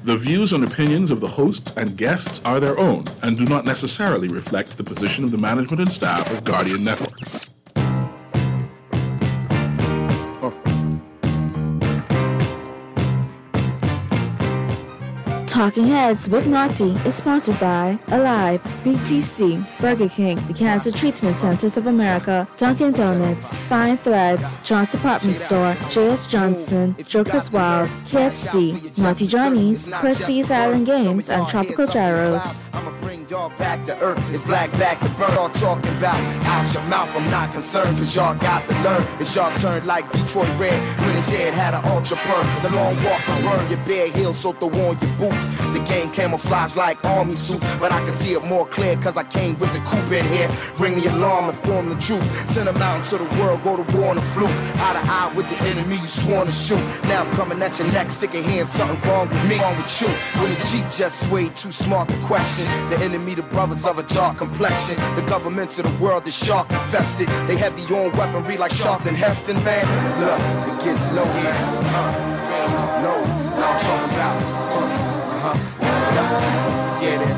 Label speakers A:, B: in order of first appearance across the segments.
A: The views and opinions of the hosts and guests are their own and do not necessarily reflect the position of the management and staff of Guardian Network.
B: Talking Heads with Naughty is sponsored by Alive, BTC, Burger King, the Cancer Treatment Centers of America, Dunkin' Donuts, Fine Threads, John's Department Store, J.S. Johnson, Joker's Wild, KFC, Naughty Johnny's, Percy's Island Games, and Tropical Gyros.
C: Y'all back to earth, it's black back to burn. All talking about out your mouth, I'm not concerned, cause y'all got to learn. It's y'all turn like Detroit Red when his head had an ultra perm. The long walk to burn your bare heels, so throw on your boots. The game camouflage like army suits, but I can see it more clear cause I came with the coupe in here. Ring the alarm and form the troops. Send them out into the world, go to war on the fluke. Eye to eye with the enemy you sworn to shoot. Now I'm coming at your neck, sick of hearing something wrong with me, wrong with you. When the cheap just way too smart to question. The enemy, the brothers of a dark complexion. The governments of the world is shark infested. They heavy on weaponry like Charlton Heston, man. Look, it gets low here. Low, now I'm talking about. Get it,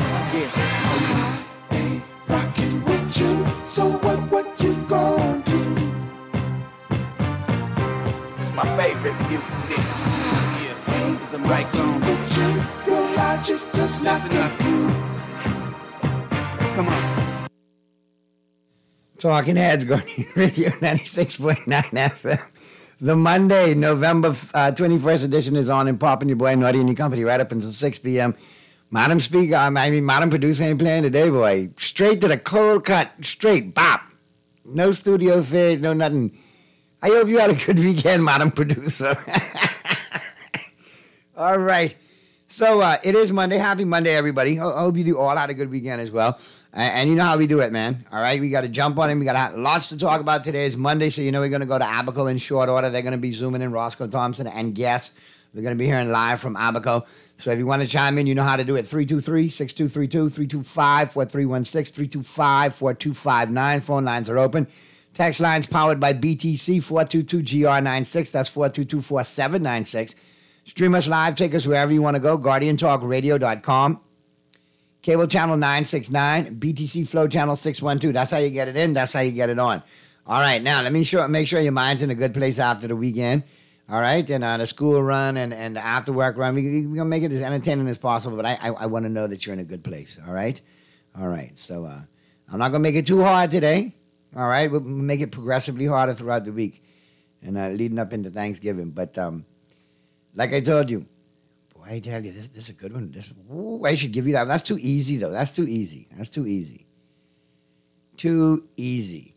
C: yeah.
D: Ain't rockin' with you, so what you gon' do?
C: It's my favorite music. Yeah,
D: ain't rockin' with you, your logic does not compute.
C: Come on.
E: Talking Heads, Guardian Radio 96.9 FM. The Monday, November 21st edition is on and popping. Your boy Naughty and your company right up until 6 p.m. Madam Speaker, Madam Producer ain't playing today, boy. Straight to the cold cut, straight bop. No studio fade, no nothing. I hope you had a good weekend, Madam Producer. All right. So it is Monday. Happy Monday, everybody. I hope you do all had a good weekend as well. And you know how we do it, man. All right, we got to jump on it. We got lots to talk about. Today is Monday, so you know we're going to go to Abaco in short order. They're going to be zooming in Roscoe Thompson and guests. We're going to be hearing live from Abaco. So if you want to chime in, you know how to do it. 323-6232, 325-4316, 325-4259. Phone lines are open. Text lines powered by BTC, 422-GR96. That's 422-4796. Stream us live. Take us wherever you want to go. GuardianTalkRadio.com. Cable channel 969, BTC Flow channel 612. That's how you get it in. That's how you get it on. All right, now let me make sure your mind's in a good place after the weekend. All right, and the school run and the after work run. We're going to make it as entertaining as possible, but I want to know that you're in a good place. All right? All right, so I'm not going to make it too hard today. All right, we'll make it progressively harder throughout the week and leading up into Thanksgiving. But like I told you, I tell you, this is a good one. I should give you that. That's too easy, though. That's too easy. Too easy.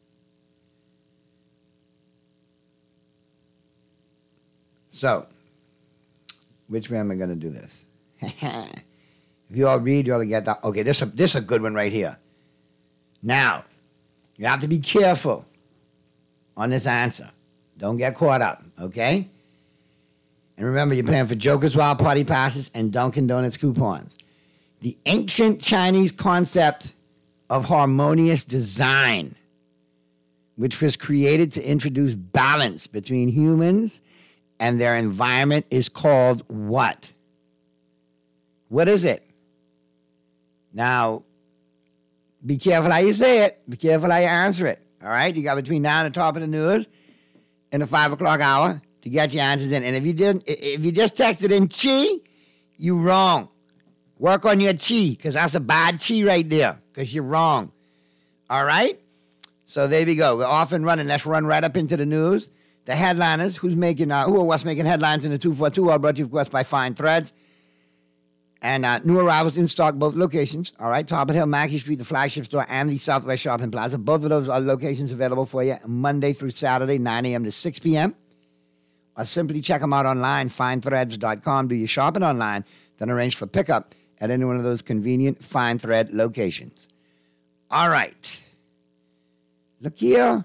E: So, which way am I going to do this? If you all read, you ought to get that. Okay, this is a good one right here. Now, you have to be careful on this answer. Don't get caught up, okay? And remember, you're playing for Joker's Wild Party Passes and Dunkin' Donuts coupons. The ancient Chinese concept of harmonious design, which was created to introduce balance between humans and their environment, is called what? What is it? Now, be careful how you say it. Be careful how you answer it. All right? You got between now and the top of the news and the 5 o'clock hour to get your answers in. And if you just texted in chi, you wrong. Work on your chi, because that's a bad chi right there, because you're wrong. All right? So there we go. We're off and running. Let's run right up into the news. The headliners, who are what's making headlines in the 242, are brought to you, of course, by Fine Threads. And new arrivals in stock, both locations. All right, Top of Hill, Mackey Street, the flagship store, and the Southwest Shopping Plaza. Both of those are locations available for you Monday through Saturday, 9 a.m. to 6 p.m. Or simply check them out online, finethreads.com. Do your shopping online, then arrange for pickup at any one of those convenient Fine Thread locations. All right. Look here.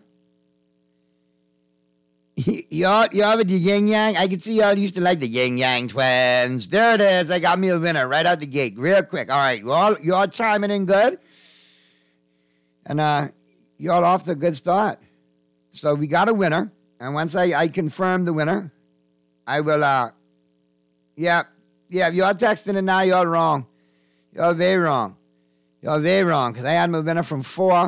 E: Y'all with the yin yang? I can see y'all used to like the yin yang twins. There it is. I got me a winner right out the gate, real quick. All right, y'all chiming in good, and y'all off to a good start. So we got a winner, and once I confirm the winner, I will. Yeah, if you're texting it now, you're wrong. You're very wrong. You're very wrong, because I had my winner from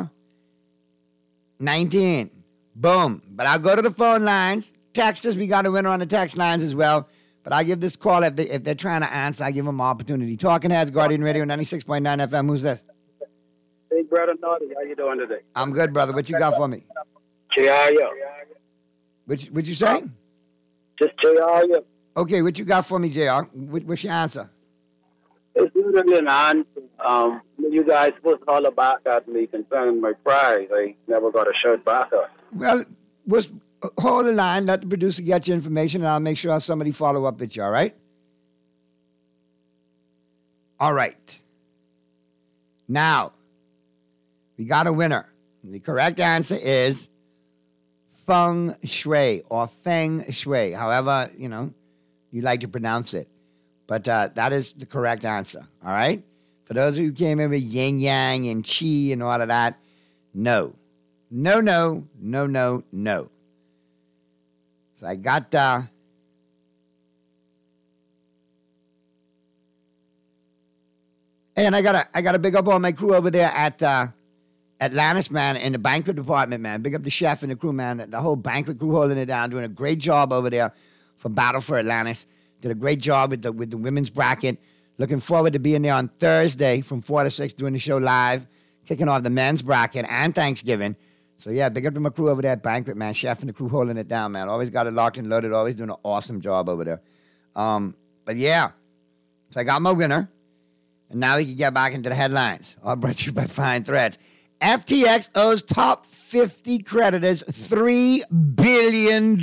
E: 4:19. Boom. But I'll go to the phone lines. Texters, we got a winner on the text lines as well. But I give this call, if they're trying to answer, I give them opportunity. Talking Heads, Guardian Radio, 96.9 FM. Who's this?
F: Big brother Naughty, how you doing today?
E: I'm good, brother. What you got for me?
F: Chiayo.
E: What you say?
F: Just Chiayo.
E: Okay, what you got for me, JR? What's your answer?
F: It's usually an answer. You guys supposed to holler back at me concerning my prize. I never got a shirt back up.
E: Well, hold the line. Let the producer get your information, and I'll make sure somebody follow up with you, all right? All right. Now, we got a winner. The correct answer is feng shui or feng shui. However, you like to pronounce it. But that is the correct answer, all right? For those who came in with yin yang and chi and all of that, no. No, no, no, no, no. So I got and I gotta big up all my crew over there at Atlantis, man, in the banquet department, man. Big up the chef and the crew, man. The whole banquet crew holding it down, doing a great job over there for Battle for Atlantis. Did a great job with the women's bracket. Looking forward to being there on Thursday from 4 to 6, doing the show live, kicking off the men's bracket and Thanksgiving. So, yeah, big up to my crew over there at Banquet, man. Chef and the crew holding it down, man. Always got it locked and loaded. Always doing an awesome job over there. But, yeah. So, I got my winner. And now we can get back into the headlines. All brought to you by Fine Threads. FTX owes top 50 creditors $3 billion.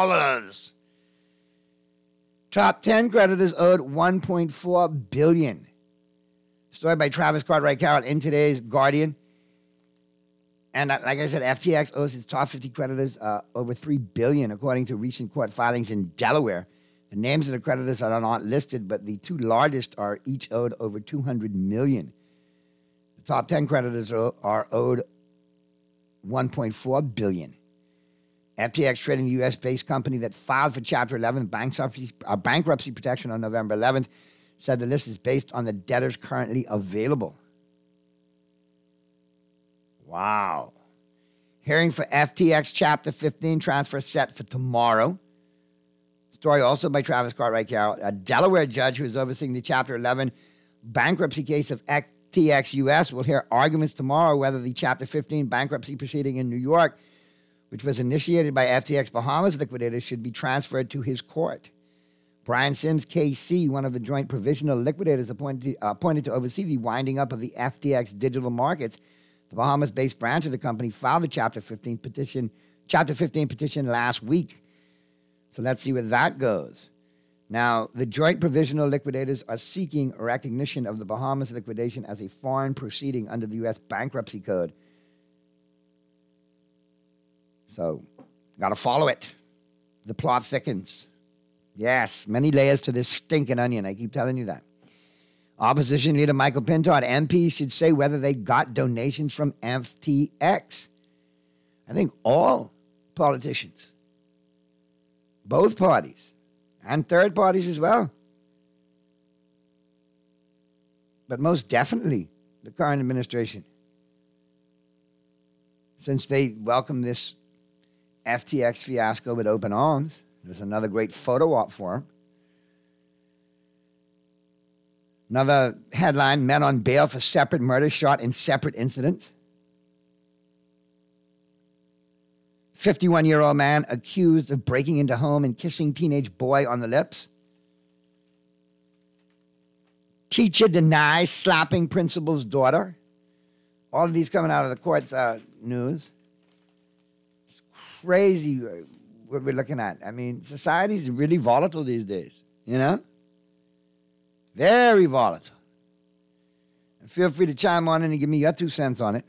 E: Top 10 creditors owed $1.4 billion. Story by Travis Cartwright Carroll in today's Guardian. And like I said, FTX owes its top 50 creditors over $3 billion, according to recent court filings in Delaware. The names of the creditors are not listed, but the two largest are each owed over $200 million. The top 10 creditors are owed $1.4 billion. FTX trading, the U.S.-based company that filed for Chapter 11 bankruptcy protection on November 11th, said the list is based on the debtors currently available. Wow. Hearing for FTX Chapter 15 transfer set for tomorrow. Story also by Travis Cartwright Carroll. A Delaware judge who is overseeing the Chapter 11 bankruptcy case of FTX U.S. will hear arguments tomorrow whether the Chapter 15 bankruptcy proceeding in New York, which was initiated by FTX Bahamas liquidators, should be transferred to his court. Brian Sims, KC, one of the joint provisional liquidators appointed to oversee the winding up of the FTX digital markets, the Bahamas-based branch of the company, filed the Chapter 15 petition last week. So let's see where that goes. Now, the joint provisional liquidators are seeking recognition of the Bahamas liquidation as a foreign proceeding under the U.S. Bankruptcy Code. So, got to follow it. The plot thickens. Yes, many layers to this stinking onion. I keep telling you that. Opposition leader Michael Pintard, MP, should say whether they got donations from FTX. I think all politicians, both parties, and third parties as well, but most definitely the current administration, since they welcomed this FTX fiasco with open arms. There's another great photo op for him. Another headline, men on bail for separate murders shot in separate incidents. 51-year-old man accused of breaking into home and kissing teenage boy on the lips. Teacher denies slapping principal's daughter. All of these coming out of the court's news. It's crazy what we're looking at. I mean, society's really volatile these days, you know? Very volatile. And feel free to chime on in and give me your 2 cents on it.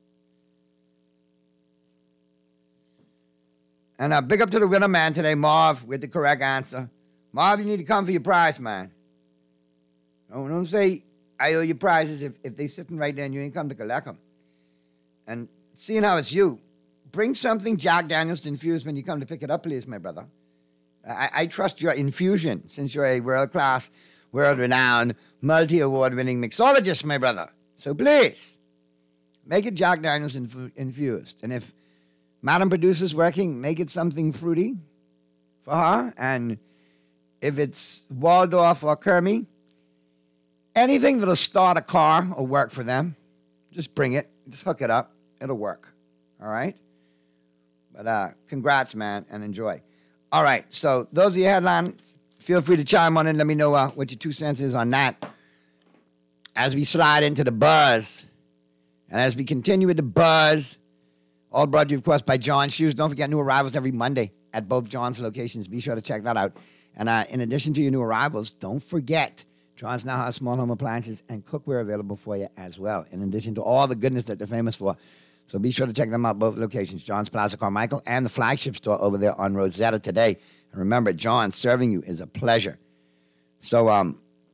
E: And big up to the winner, man, today, Marv, with the correct answer. Marv, you need to come for your prize, man. Don't say I owe you prizes if they sitting right there and you ain't come to collect them. And seeing how it's you, bring something Jack Daniels to infuse when you come to pick it up, please, my brother. I trust your infusion since you're a world-class world-renowned, multi-award-winning mixologist, my brother. So please, make it Jack Daniels infused. And if Madam Producer's working, make it something fruity for her. And if it's Waldorf or Kermie, anything that'll start a car or work for them, just bring it. Just hook it up. It'll work. All right? But congrats, man, and enjoy. All right, so those are your headlines. Feel free to chime on in. Let me know what your 2 cents is on that. As we slide into the buzz, and as we continue with the buzz, all brought to you, of course, by John Shoes. Don't forget new arrivals every Monday at both John's locations. Be sure to check that out. And in addition to your new arrivals, don't forget, John's now has small home appliances and cookware available for you as well, in addition to all the goodness that they're famous for. So be sure to check them out, both locations, John's Plaza Carmichael and the flagship store over there on Rosetta today. And remember, John, serving you is a pleasure. So let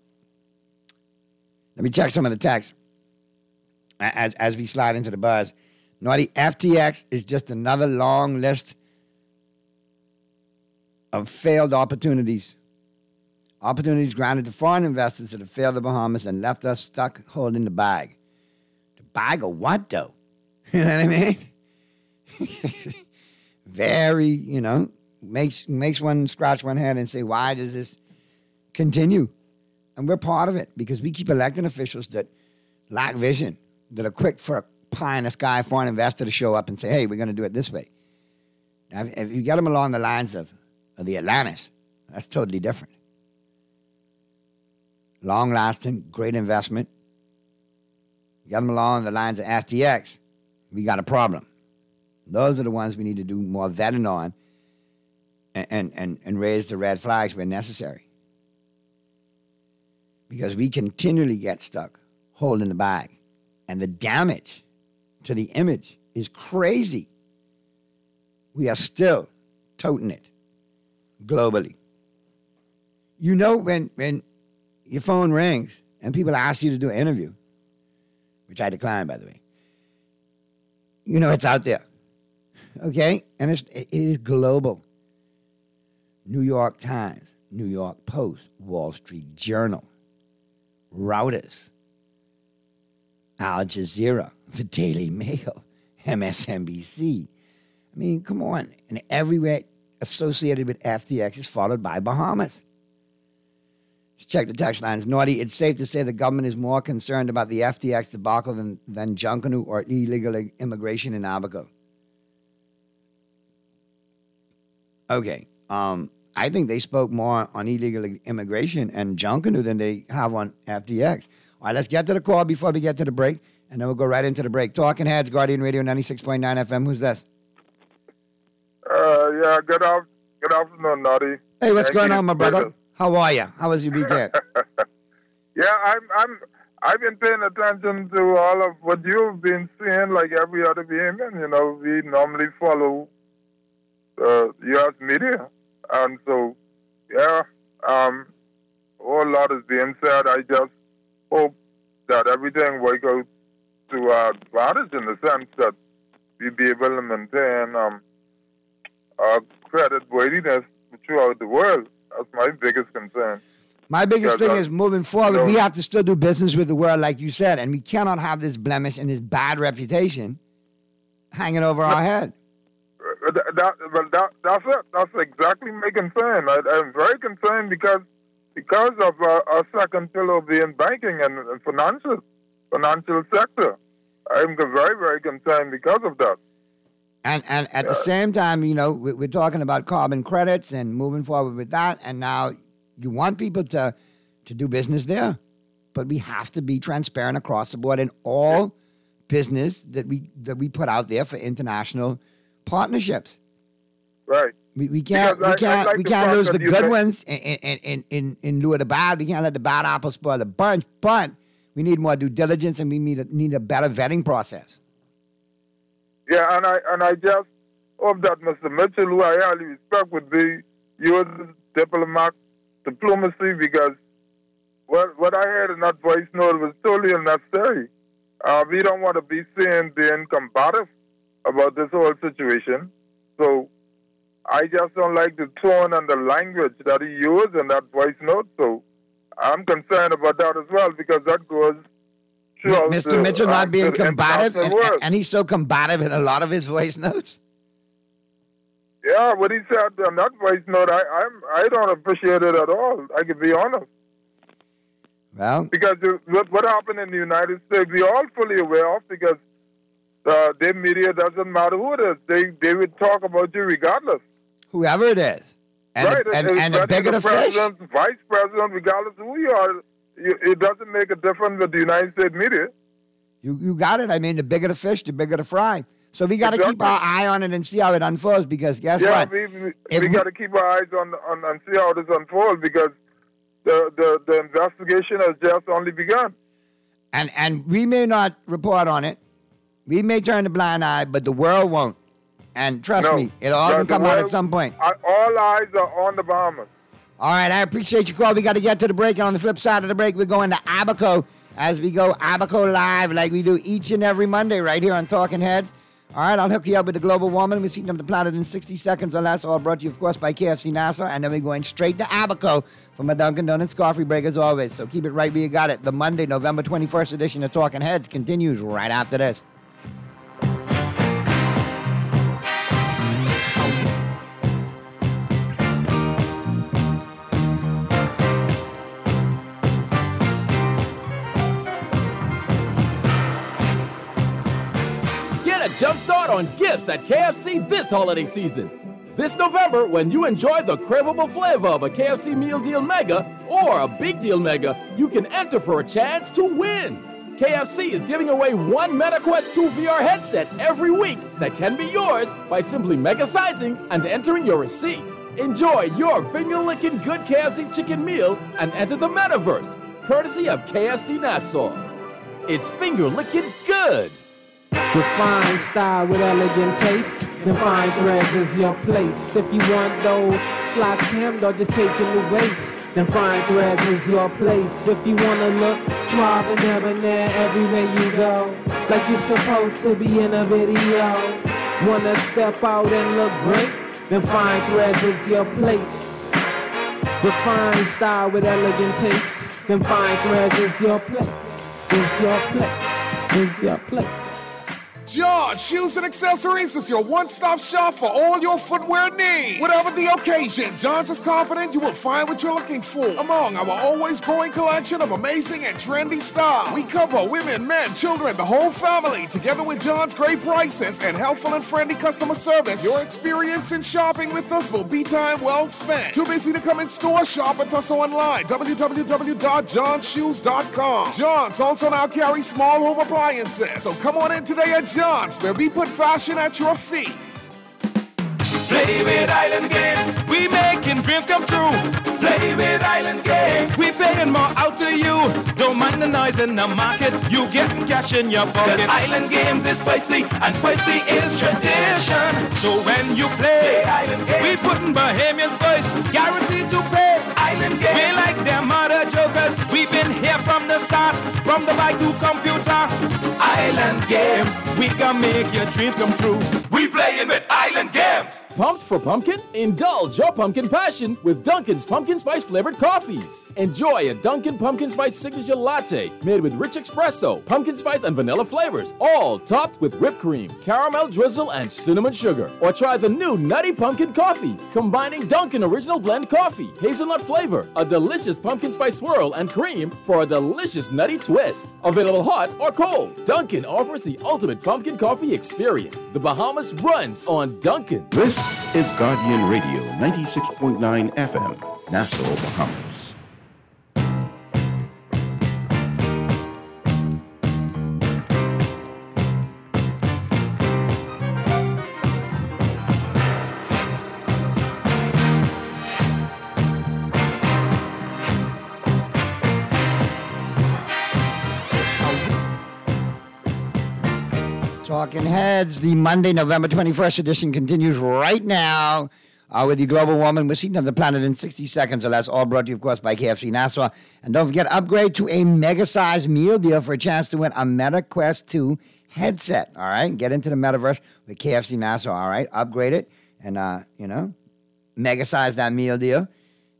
E: me check some of the texts as we slide into the buzz. Naughty, FTX is just another long list of failed opportunities. Opportunities granted to foreign investors that have failed the Bahamas and left us stuck holding the bag. The bag of what, though? You know what I mean? Very, makes one scratch one head and say, why does this continue? And we're part of it because we keep electing officials that lack vision, that are quick for a pie in the sky foreign investor to show up and say, hey, we're going to do it this way. Now, if you get them along the lines of the Atlantis, that's totally different. Long-lasting, great investment. You get them along the lines of FTX, we got a problem. Those are the ones we need to do more vetting on and raise the red flags where necessary. Because we continually get stuck holding the bag. And the damage to the image is crazy. We are still toting it globally. You know when your phone rings and people ask you to do an interview, which I decline, by the way, you know it's out there, okay? And it is global. New York Times, New York Post, Wall Street Journal, Reuters, Al Jazeera, the Daily Mail, MSNBC. I mean, come on. And everywhere associated with FTX is followed by Bahamas. Let's check the text lines. Naughty, it's safe to say the government is more concerned about the FTX debacle than Junkanoo or illegal immigration in Abaco. Okay. I think they spoke more on illegal immigration and Junkanoo than they have on FTX. All right, let's get to the call before we get to the break, and then we'll go right into the break. Talking Heads, Guardian Radio 96.9 FM. Who's this?
G: Yeah, good afternoon, Naughty.
E: Hey, what's going on, my brother? How are you? How was your weekend?
G: Yeah, I've been paying attention to all of what you've been seeing, like every other being. We normally follow U.S. media, and so yeah, a whole lot is being said. I just hope that everything will go to our advantage in the sense that we be able to maintain our credit worthiness throughout the world. That's my biggest concern.
E: My biggest thing is moving forward, we have to still do business with the world, like you said, and we cannot have this blemish and this bad reputation hanging over our head.
G: That's it. That's exactly my concern. I'm very concerned because of our second pillar being banking and financial sector. I'm very, very concerned because of that.
E: And at the same time, we're talking about carbon credits and moving forward with that. And now you want people to do business there, but we have to be transparent across the board in all business that we put out there for international partnerships.
G: Right.
E: We can't lose the good ones in lieu of the bad. We can't let the bad apples spoil the bunch. But we need more due diligence, and we need a better vetting process.
G: Yeah, and I just hope that Mr. Mitchell, who I highly respect, would be use diplomacy, because what I heard in that voice note was totally unnecessary. We don't want to be seen being combative about this whole situation. So I just don't like the tone and the language that he used in that voice note. So I'm concerned about that as well because that goes throughout
E: Mr. Mitchell not being
G: the
E: combative,
G: international world.
E: and he's so combative in a lot of his voice notes.
G: Yeah, what he said on that voice note, I don't appreciate it at all. I can be honest.
E: Well,
G: Because what happened in the United States, we're all fully aware of because their media doesn't matter who it is. They would talk about you regardless.
E: whoever it is. And,
G: right.
E: and the bigger the fish.
G: President, vice president, regardless of who you are, it doesn't make a difference with the United States media.
E: You got it. I mean, the bigger the fish, the bigger the fry. So we got to keep
G: Exactly.
E: our eye on it and see how it unfolds because guess
G: Yeah,
E: what?
G: we got to keep our eyes on and see how this unfolds because the investigation has just only begun.
E: And we may not report on it. We may turn a blind eye, but the world won't. And trust me, it'll all
G: the
E: come out at
G: world-
E: some point.
G: All eyes are on the Bahamas.
E: All right, I appreciate your call. We got to get to the break. And on the flip side of the break, we're going to Abaco as we go Abaco Live like we do each and every Monday right here on Talking Heads. All right, I'll hook you up with the global warming. We're heating up the planet in 60 seconds or less. All brought to you, of course, by KFC Nassau. And then we're going straight to Abaco for my Dunkin' Donuts coffee break as always. So keep it right where you got it. The Monday, November 21st edition of Talking Heads continues right after this.
H: Get a jump start on gifts at KFC this holiday season. This November, when you enjoy the craveable flavor of a KFC Meal Deal Mega or a Big Deal Mega, you can enter for a chance to win. KFC is giving away one MetaQuest 2 VR headset every week that can be yours by simply mega-sizing and entering your receipt. Enjoy your finger-licking good KFC chicken meal and enter the metaverse, courtesy of KFC Nassau. It's finger-licking good.
I: Refined style with elegant taste. Then fine threads is your place. If you want those slacks hemmed or just taking the waist, then fine threads is your place. If you wanna look suave and debonair everywhere you go, like you're supposed to be in a video, wanna step out and look great, then fine threads is your place. Refined style with elegant taste, then fine threads is your place. Is your place. Is your place.
J: John Shoes and Accessories is your one-stop shop for all your footwear needs. Whatever the occasion, John's is confident you will find what you're looking for among our always growing collection of amazing and trendy styles. We cover women, men, children, the whole family. Together with John's great prices and helpful and friendly customer service, your experience in shopping with us will be time well spent. Too busy to come in store? Shop with us online. www.johnshoes.com. John's also now carries small home appliances. So come on in today at John's, where we put fashion at your feet.
K: Play with Island Games. We making dreams come true. Play with Island Games. We paying more out to you. Don't mind the noise in the market. You getting cash in your pocket. 'Cause Island Games is spicy and spicy is tradition. So when you play Island Games, we putting Bahamians first. Guaranteed to pay. Island Games. We like them other jokers. We've been here from the start. From the bike to computer. Island Games. We can make your dreams come true. We playing with Island Games.
H: Pumped for pumpkin? Indulge your pumpkin passion with Dunkin's pumpkin spice flavored coffees. Enjoy a Dunkin' pumpkin spice signature latte made with rich espresso, pumpkin spice, and vanilla flavors, all topped with whipped cream, caramel drizzle, and cinnamon sugar. Or try the new Nutty Pumpkin Coffee, combining Dunkin' Original Blend Coffee, hazelnut flavor, a delicious pumpkin spice swirl, and cream for a delicious nutty twist. Available hot or cold, Dunkin' offers the ultimate pumpkin coffee experience. The Bahamas runs on Dunkin'.
L: This is Guardian Radio 96.9 FM, Nassau, Bahamas.
E: Talking Heads, the Monday, November 21st edition continues right now with the global warming. We're heating up the planet in 60 seconds or less, all brought to you, of course, by KFC Nassau. And don't forget, upgrade to a mega-sized meal deal for a chance to win a MetaQuest 2 headset, all right? Get into the metaverse with KFC Nassau, all right? Upgrade it and, mega-size that meal deal.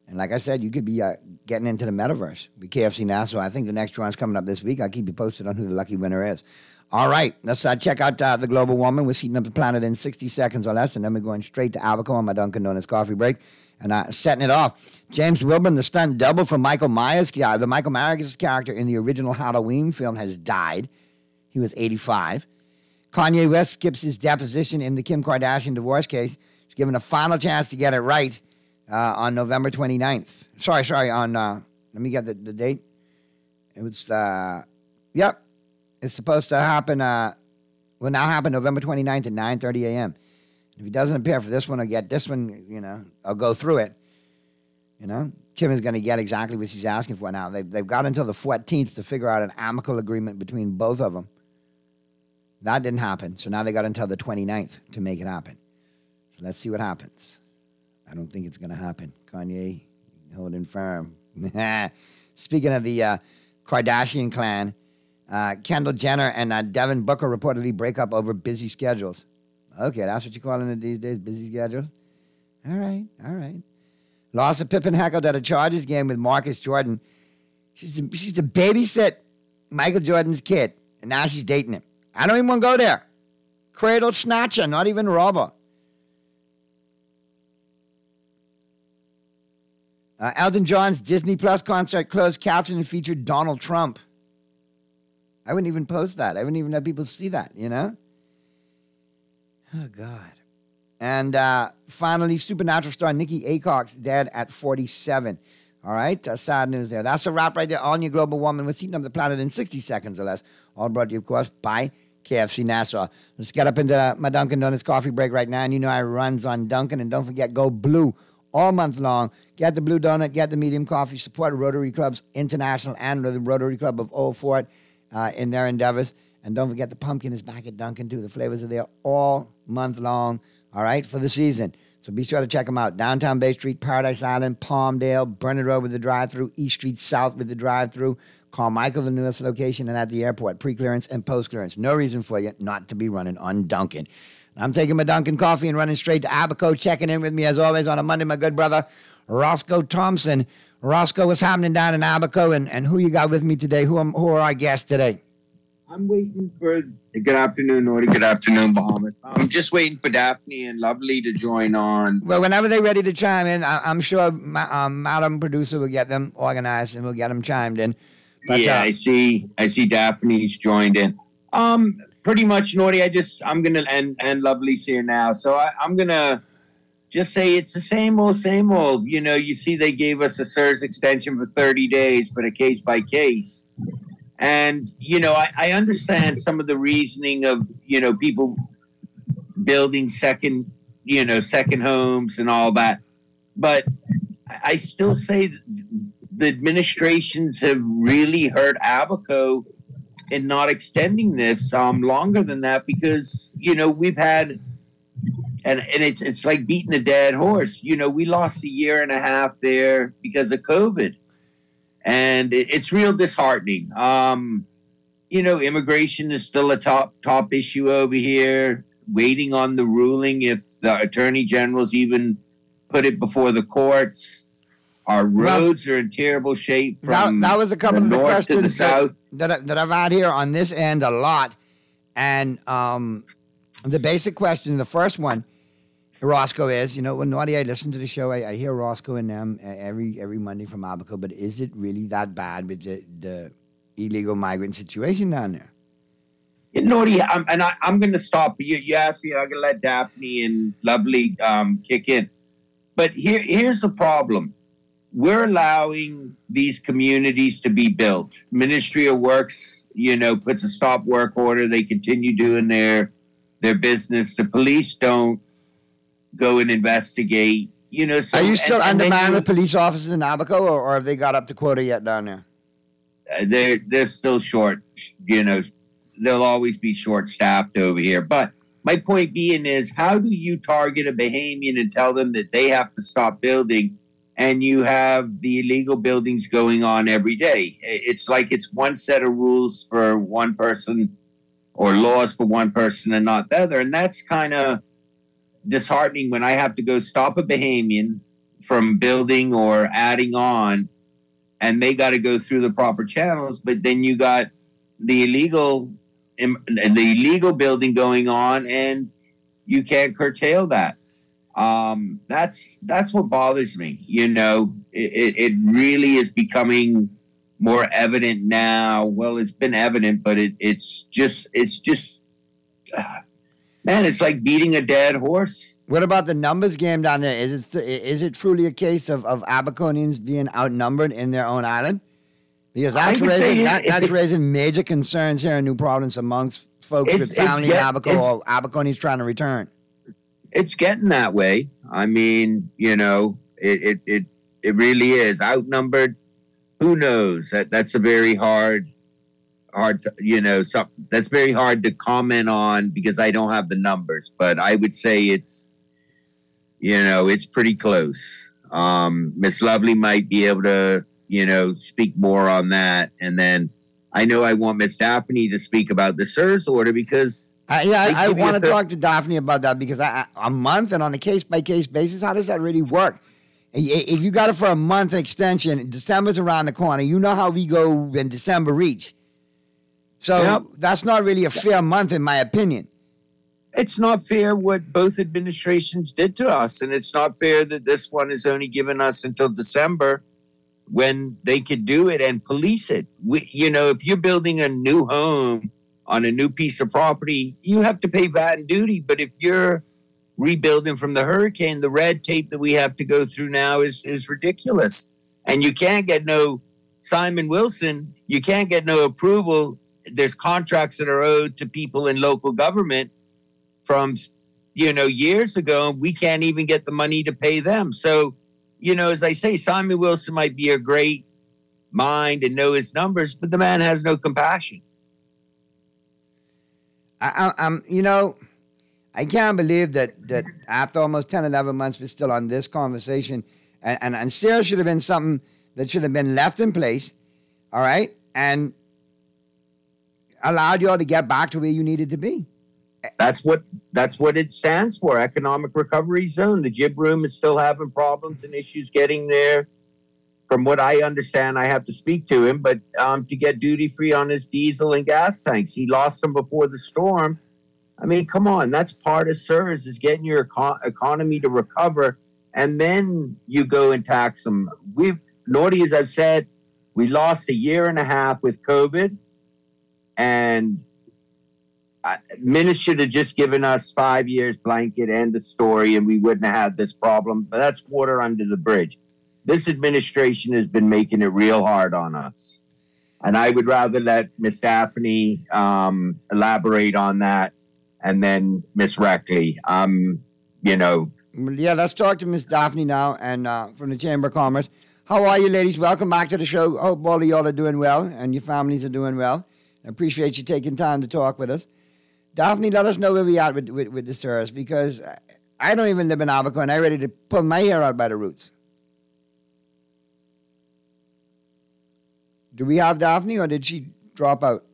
E: And like I said, you could be getting into the metaverse with KFC Nassau. I think the next drawing's coming up this week. I'll keep you posted on who the lucky winner is. All right, let's check out the Global Warming. We're heating up the planet in 60 seconds or less, and then we're going straight to Abaco on my Dunkin' Donuts coffee break. And setting it off, James Wilburn, the stunt double for Michael Myers. The Michael Myers character in the original Halloween film has died. He was 85. Kanye West skips his deposition in the Kim Kardashian divorce case. He's given a final chance to get it right on November 29th. Sorry, on, let me get the date. It was, yep. It's supposed to happen, will now happen November 29th at 9:30 a.m. If he doesn't appear for this one or get this one, I'll go through it. Kim is going to get exactly what she's asking for now. They've got until the 14th to figure out an amicable agreement between both of them. That didn't happen, so now they got until the 29th to make it happen. So let's see what happens. I don't think it's going to happen. Kanye, holding firm. Speaking of the Kardashian clan, Kendall Jenner and Devin Booker reportedly break up over busy schedules. Okay, that's what you're calling it these days, busy schedules? All right. Larsa Pippen heckled at a Chargers game with Marcus Jordan. She's to babysit Michael Jordan's kid, and now she's dating him. I don't even want to go there. Cradle snatcher, not even robber. Elton John's Disney Plus concert closed caption and featured Donald Trump. I wouldn't even post that. I wouldn't even let people see that, Oh, God. And finally, Supernatural star Nikki Aycock's dead at 47. All right? Sad news there. That's a wrap right there on your Global Warming. We're heating up the planet in 60 seconds or less. All brought to you, of course, by KFC Nassau. Let's get up into my Dunkin' Donuts coffee break right now. And I runs on Dunkin'. And don't forget, go blue all month long. Get the blue donut, get the medium coffee. Support Rotary Clubs International and the Rotary Club of Old Fort in their endeavors. And don't forget, the pumpkin is back at Dunkin', too. The flavors are there all month long, all right, for the season. So be sure to check them out. Downtown Bay Street, Paradise Island, Palmdale, Burnett Road with the drive-thru, East Street South with the drive-thru, Carmichael, the newest location, and at the airport, pre-clearance and post-clearance. No reason for you not to be running on Dunkin'. I'm taking my Dunkin' coffee and running straight to Abaco. Checking in with me, as always, on a Monday, my good brother, Roscoe Thompson. Roscoe, what's happening down in Abaco, and who you got with me today? Who are our guests today?
M: I'm waiting for, good afternoon, Nordy. Good afternoon, Bahamas. I'm just waiting for Daphne and Lovely to join on.
E: Well, whenever they're ready to chime in, I'm sure Madam Producer will get them organized and we'll get them chimed in.
M: But, yeah, I see Daphne's joined in. Pretty much, Nordy, I'm going to, and Lovely's here now. So I'm going to just say it's the same old. You see they gave us a CSRS extension for 30 days, but a case by case. And, I understand some of the reasoning of, people building second homes and all that. But I still say that the administrations have really hurt Abaco in not extending this longer than that because, we've had, and it's like beating a dead horse. We lost a year and a half there because of COVID. And it's real disheartening. Immigration is still a top issue over here, waiting on the ruling if the attorney general's even put it before the courts. Our roads are in terrible shape from
E: that was a couple
M: the
E: of the
M: north
E: questions
M: to the south.
E: that I've had here on this end a lot. And the basic question, the first one, Roscoe is, when Naughty, I listen to the show, I hear Roscoe and them every Monday from Abaco, but is it really that bad with the illegal migrant situation down there?
M: Yeah, Naughty, I'm going to stop. You asked me, I'm going to let Daphne and Lovely kick in. But here's the problem. We're allowing these communities to be built. Ministry of Works, puts a stop work order. They continue doing their business. The police don't go and investigate, So,
E: are you still undermining the police officers in Abaco, or have they got up to quota yet down there?
M: They're still short. They'll always be short-staffed over here. But my point being is, how do you target a Bahamian and tell them that they have to stop building, and you have the illegal buildings going on every day? It's like it's one set of rules for one person or laws for one person and not the other, and that's kind of disheartening when I have to go stop a Bahamian, from building or adding on, and they got to go through the proper channels. But then you got the illegal building going on, and you can't curtail that. That's what bothers me. You know, it really is becoming more evident now. Well, it's been evident, but it's just man, it's like beating a dead horse.
E: What about the numbers game down there? Is it truly a case of Abaconians being outnumbered in their own island? Because that's raising major concerns here in New Providence amongst folks with family in Abaco or Abaconians trying to return.
M: It's getting that way. I mean, you know, it really is outnumbered. Who knows? That's a very hard to, you know, that's very hard to comment on because I don't have the numbers. But I would say it's, you know, it's pretty close. Miss Lovely might be able to, you know, speak more on that. And then I know I want Miss Daphne to speak about the SIRS order because
E: I want to talk to Daphne about that because a month and on a case-by-case basis, how does that really work? If you got it for a month extension, December's around the corner. You know how we go when December reach. So that's not really a fair month, in my opinion.
M: It's not fair what both administrations did to us, and it's not fair that this one is only given us until December when they could do it and police it. You know, if you're building a new home on a new piece of property, you have to pay VAT and duty. But if you're rebuilding from the hurricane, the red tape that we have to go through now is ridiculous. And you can't get no Simon Wilson. You can't get no approval. There's contracts that are owed to people in local government from, you know, years ago. We can't even get the money to pay them. So, you know, as I say, Simon Wilson might be a great mind and know his numbers, but the man has no compassion.
E: You know, I can't believe that after almost 10, 11 months, we're still on this conversation. And SIRS should have been something that should have been left in place, all right, and allowed you all to get back to where you needed to be.
M: That's what it stands for, Economic Recovery Zone. The Jib Room is still having problems and issues getting there. From what I understand, I have to speak to him, but to get duty-free on his diesel and gas tanks. He lost them before the storm. I mean, come on, that's part of SIRS, is getting your economy to recover, and then you go and tax them. Norty, as I've said, we lost a year and a half with COVID, and Minutes should have just given us 5 years blanket, end of story, and we wouldn't have had this problem. But that's water under the bridge. This administration has been making it real hard on us. And I would rather let Miss Daphne elaborate on that, and then Miss Reckley.
E: Yeah, let's talk to Miss Daphne now, and from the Chamber of Commerce. How are you, ladies? Welcome back to the show. Hope all of y'all are doing well, and your families are doing well. I appreciate you taking time to talk with us. Daphne, let us know where we are with the SIRS, because I don't even live in Abaco, and I'm ready to pull my hair out by the roots. Do we have Daphne, or did she drop out?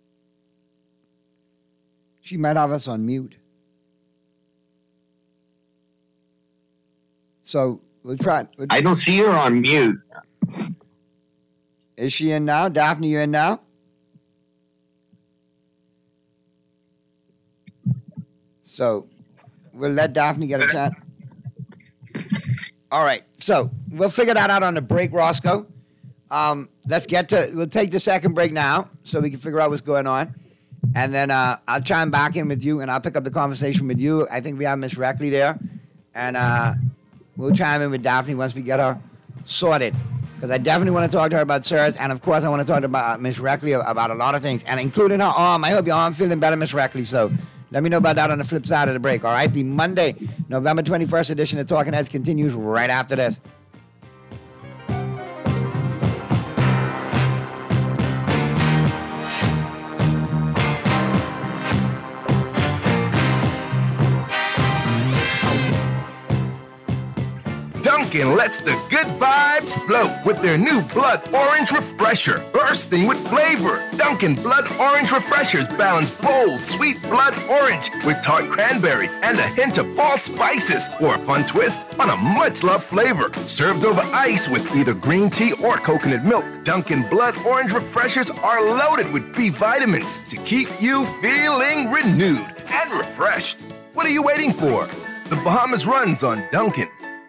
E: She might have us on mute. So we'll try.
M: I don't see her on mute.
E: Is she in now? Daphne, you in now? So we'll let Daphne get a chance. All right. So we'll figure that out on the break, Roscoe. We'll take the second break now so we can figure out what's going on. And then I'll chime back in with you, and I'll pick up the conversation with you. I think we have Miss Reckley there. And we'll chime in with Daphne once we get her sorted. Because I definitely want to talk to her about SIRS. And, of course, I want to talk to Miss Reckley about a lot of things, and including her arm. I hope your arm feeling better, Miss Reckley. So let me know about that on the flip side of the break, all right? The Monday, November 21st edition of Talking Heads continues right after this.
N: Dunkin' lets the good vibes flow with their new Blood Orange Refresher, bursting with flavor. Dunkin' Blood Orange Refreshers balance bold, sweet blood orange with tart cranberry and a hint of fall spices for a fun twist on a much-loved flavor. Served over ice with either green tea or coconut milk, Dunkin' Blood Orange Refreshers are loaded with B vitamins to keep you feeling renewed and refreshed. What are you waiting for? The Bahamas runs on Dunkin'.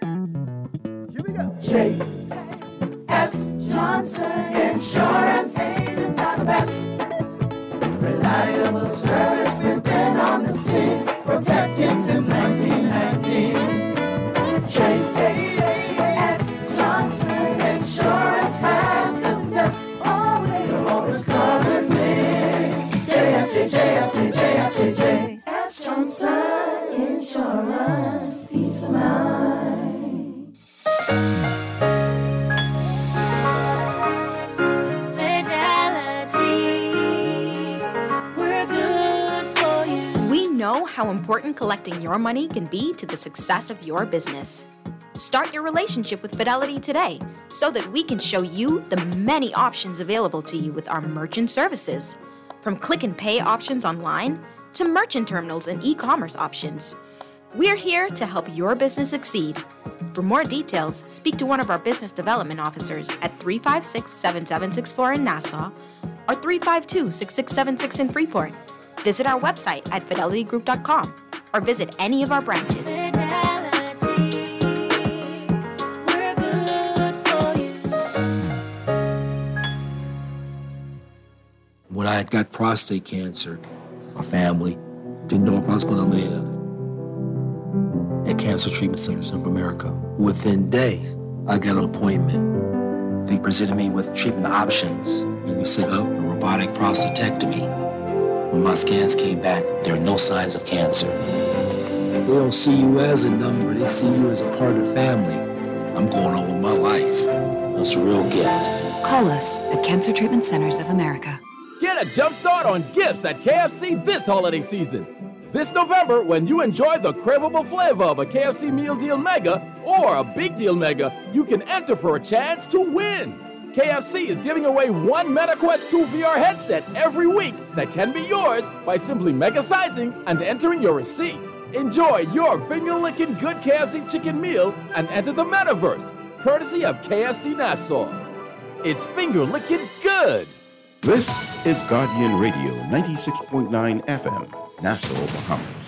D: J.S. Johnson Insurance Agents are the best. Reliable service, we've been on the scene, protected since 1919. J.S. Johnson Insurance has the test. You're always covered me. J.S. Johnson Insurance, peace of mind.
O: Fidelity, we're good for you. We know how important collecting your money can be to the success of your business. Start your relationship with Fidelity today so that we can show you the many options available to you with our merchant services. From click and pay options online to merchant terminals and e-commerce options. We're here to help your business succeed. For more details, speak to one of our business development officers at 356-7764 in Nassau or 352-6676 in Freeport. Visit our website at fidelitygroup.com or visit any of our branches.
P: When I got prostate cancer, my family didn't know if I was going to live. At Cancer Treatment Centers of America, within days, I got an appointment. They presented me with treatment options, and we set up a robotic prostatectomy. When my scans came back, there are no signs of cancer. They don't see you as a number, they see you as a part of the family. I'm going on with my life. It's a real gift.
Q: Call us at Cancer Treatment Centers of America.
H: Get a jump start on gifts at KFC this holiday season. This November, when you enjoy the craveable flavor of a KFC Meal Deal Mega or a Big Deal Mega, you can enter for a chance to win. KFC is giving away one MetaQuest 2 VR headset every week that can be yours by simply mega-sizing and entering your receipt. Enjoy your finger-licking good KFC chicken meal and enter the metaverse, courtesy of KFC Nassau. It's finger-licking good.
L: This is Guardian Radio 96.9 FM, Nassau, Bahamas.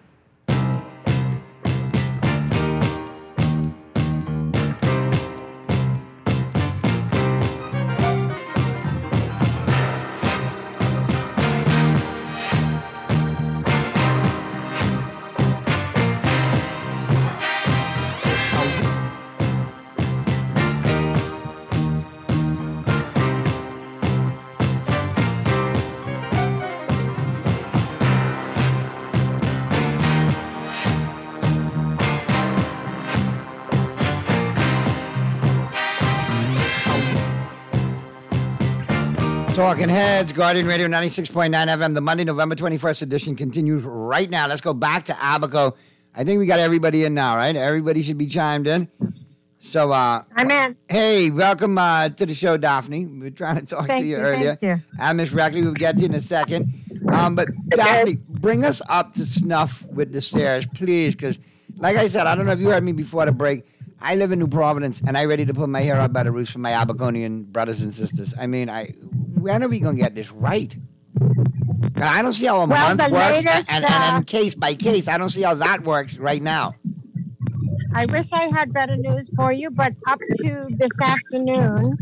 E: Talking Heads, Guardian Radio 96.9 FM. The Monday, November 21st edition continues right now. Let's go back to Abaco. I think we got everybody in now, right? Everybody should be chimed in. So,
R: I'm in.
E: Hey, welcome to the show, Daphne. We were trying to talk to you earlier.
R: Thank you.
E: And Miss Rackley, we'll get to you in a second. But Daphne, bring us up to snuff with the Sayers, please, because like I said, I don't know if you heard me before the break. I live in New Providence, and I'm ready to put my hair up by the roots for my Abaconian brothers and sisters. I mean, when are we going to get this right? I don't see how a month works, and then case by case, I don't see how that works right now.
R: I wish I had better news for you, but up to this afternoon,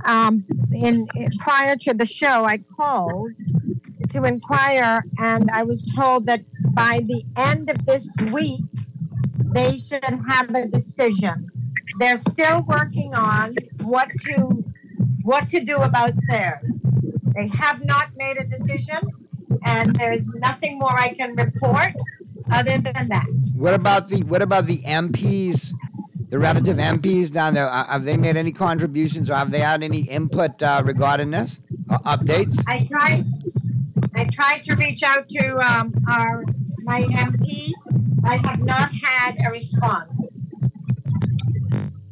R: prior to the show, I called to inquire, and I was told that by the end of this week, they should have a decision. They're still working on what to do about Sayers. They have not made a decision, and there's nothing more I can report other than that.
E: What about the MPs, the relative MPs down there? Have they made any contributions, or have they had any input regarding this? Updates?
R: I tried to reach out to my MP. I have not had a response.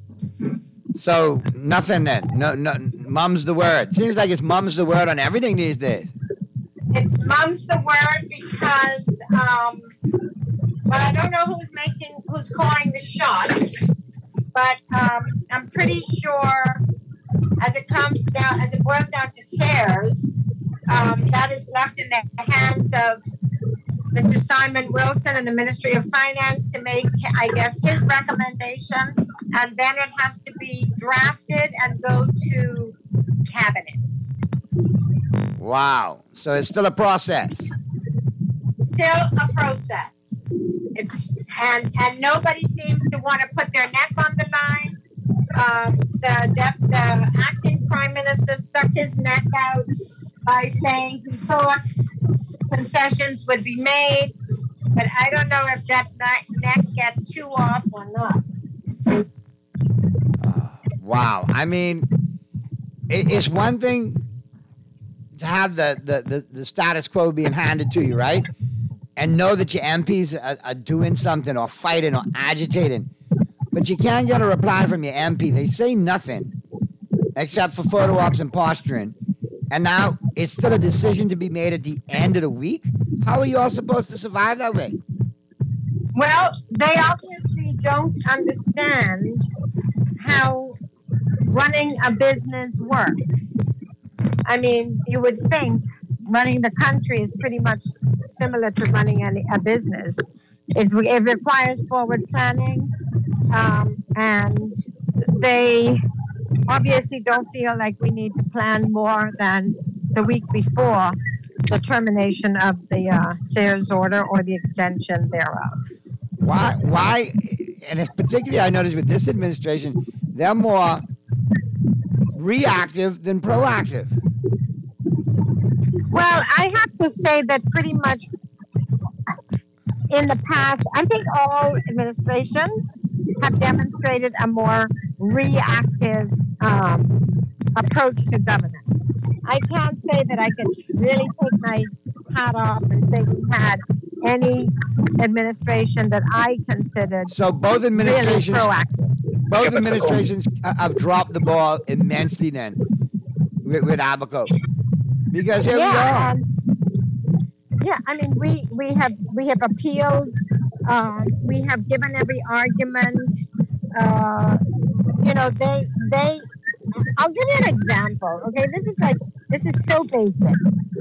E: So nothing then. No, mum's the word. Seems like it's mum's the word on everything these days.
R: It's mum's the word because, well, I don't know who's calling the shots, but I'm pretty sure as it boils down to Sayers, that is left in the hands of Mr. Simon Wilson and the Ministry of Finance to make, I guess, his recommendation, and then it has to be drafted and go to cabinet.
E: Wow. So it's still a process.
R: Still a process. And nobody seems to want to put their neck on the line. The acting prime minister stuck his neck out by saying he thought concessions would be made, but I don't know if that neck gets chew off or not.
E: Wow. I mean, it's one thing to have the status quo being handed to you, right? And know that your MPs are doing something or fighting or agitating. But you can't get a reply from your MP. They say nothing except for photo ops and posturing. And now it's still a decision to be made at the end of the week? How are you all supposed to survive that way?
R: Well, they obviously don't understand how running a business works. I mean, you would think running the country is pretty much similar to running a business. It requires forward planning, and they obviously don't feel like we need to plan more than the week before the termination of the Sayers order or the extension thereof.
E: Why? And it's particularly, I noticed with this administration, they're more reactive than proactive.
R: Well, I have to say that pretty much in the past, I think all administrations have demonstrated a more reactive approach to governance. I can't say that I can really take my hat off and say we had any administration that I considered
E: both administrations,
R: really proactive.
E: Both administrations have dropped the ball immensely then with Abaco. Because here we are.
R: Yeah, I mean, we have appealed. We have given every argument. They. I'll give you an example. Okay, this is so basic.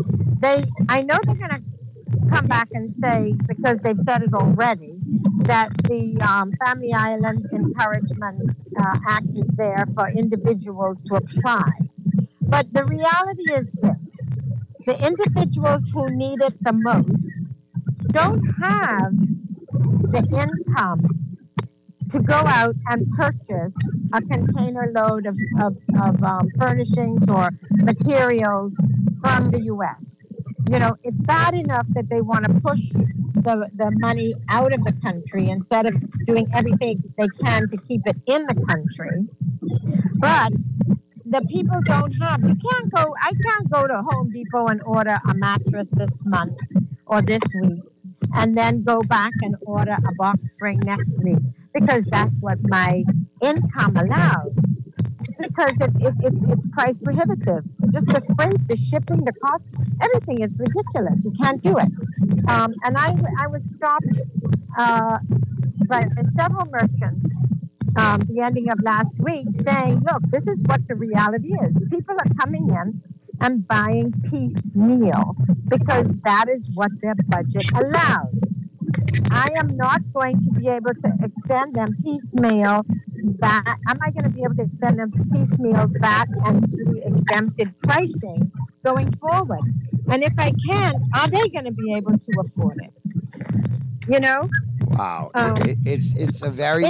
R: I know they're going to come back and say, because they've said it already, that the Family Island Encouragement Act is there for individuals to apply. But the reality is this. The individuals who need it the most don't have the income to go out and purchase a container load of furnishings or materials from the U.S. You know, it's bad enough that they want to push the money out of the country instead of doing everything they can to keep it in the country. But the people don't have. I can't go to Home Depot and order a mattress this month or this week and then go back and order a box spring next week because that's what my income allows. Because it's price prohibitive. Just the freight, the shipping, the cost, everything is ridiculous. You can't do it. And I was stopped by several merchants the ending of last week saying, look, this is what the reality is. People are coming in and buying piecemeal because that is what their budget allows. I am not going to be able to extend them piecemeal that. Am I going to be able to extend them piecemeal that and to the exempted pricing going forward? And if I can't, are they going to be able to afford it? You know?
E: Wow. It's a very...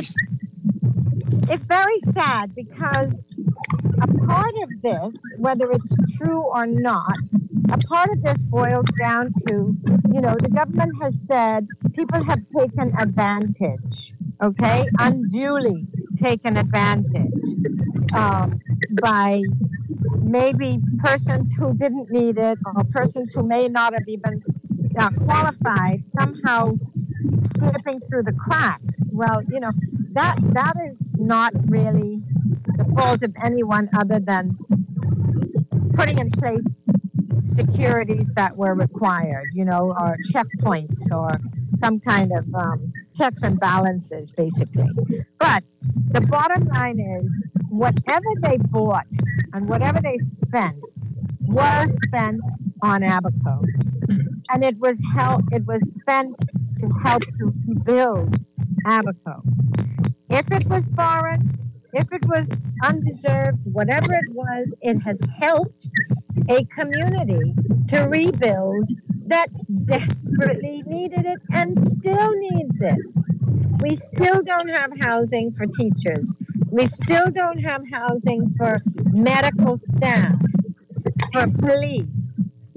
R: It's very sad because a part of this, whether it's true or not, a part of this boils down to, the government has said people have taken advantage, okay, unduly taken advantage by maybe persons who didn't need it or persons who may not have even qualified somehow slipping through the cracks. Well, that is not really the fault of anyone other than putting in place securities that were required, or checkpoints or some kind of checks and balances, basically. But the bottom line is, whatever they bought and whatever they spent was spent on Abaco. And it was spent to help to rebuild Abaco. If it was foreign, if it was undeserved, whatever it has helped a community to rebuild that desperately needed it and still needs it. We still don't have housing for teachers. We still don't have housing for medical staff, for police.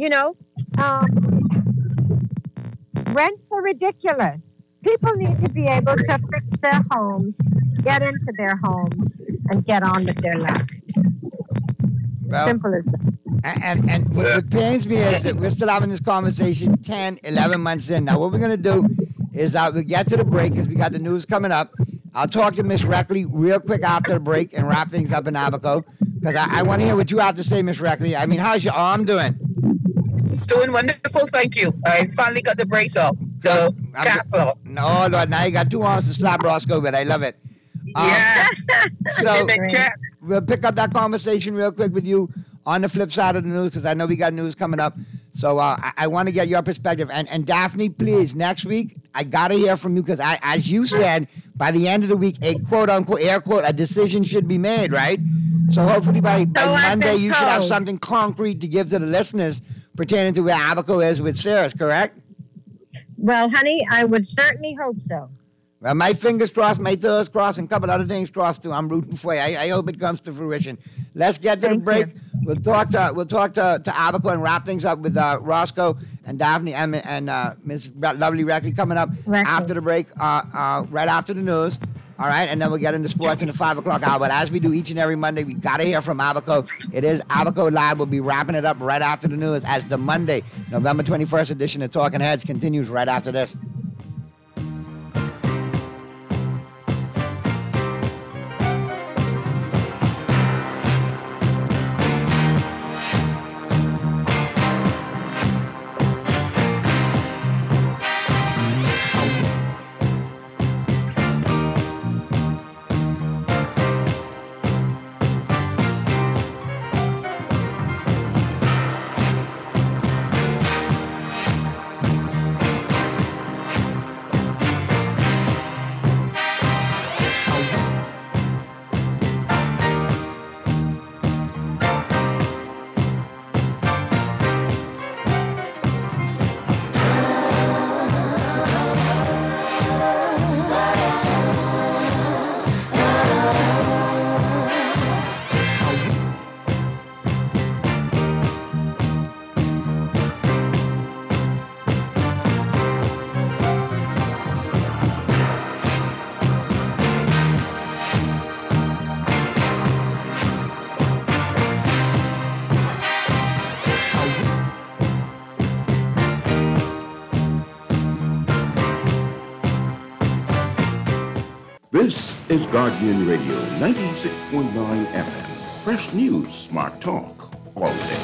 R: Rents are ridiculous. People need to be able to fix their homes, get into their homes, and get on with their lives. Simple as that.
E: And what pains me is that we're still having this conversation 10, 11 months in. Now, what we're going to do is we'll get to the break because we got the news coming up. I'll talk to Miss Reckley real quick after the break and wrap things up in Abaco because I want to hear what you have to say, Miss Reckley. I mean, how's your arm doing?
S: It's doing wonderful, thank you. I finally got the brace off, the cast off.
E: No, Lord, now you got 2 arms to slap Roscoe with. I love it.
S: Yes.
E: So we'll pick up that conversation real quick with you on the flip side of the news because I know we got news coming up. So I want to get your perspective. And Daphne, please, next week, I got to hear from you because as you said, by the end of the week, a quote-unquote, air quote, a decision should be made, right? So hopefully by Monday, you should have something concrete to give to the listeners pertaining to where Abaco is with Cirrus, correct?
R: Well, honey, I would certainly hope so.
E: Well, my fingers crossed, my toes crossed, and a couple other things crossed too. I'm rooting for you. I hope it comes to fruition. Let's get to the break. We'll talk to Abaco and wrap things up with Roscoe and Daphne and Miss Lovely Reckley coming up after the break, right after the news. All right, and then we'll get into sports in the 5 o'clock hour. But as we do each and every Monday, we got to hear from Abaco. It is Abaco Live. We'll be wrapping it up right after the news as the Monday, November 21st edition of Talking Heads continues right after this.
L: This is Guardian Radio 96.9 FM. Fresh news, smart talk, all day.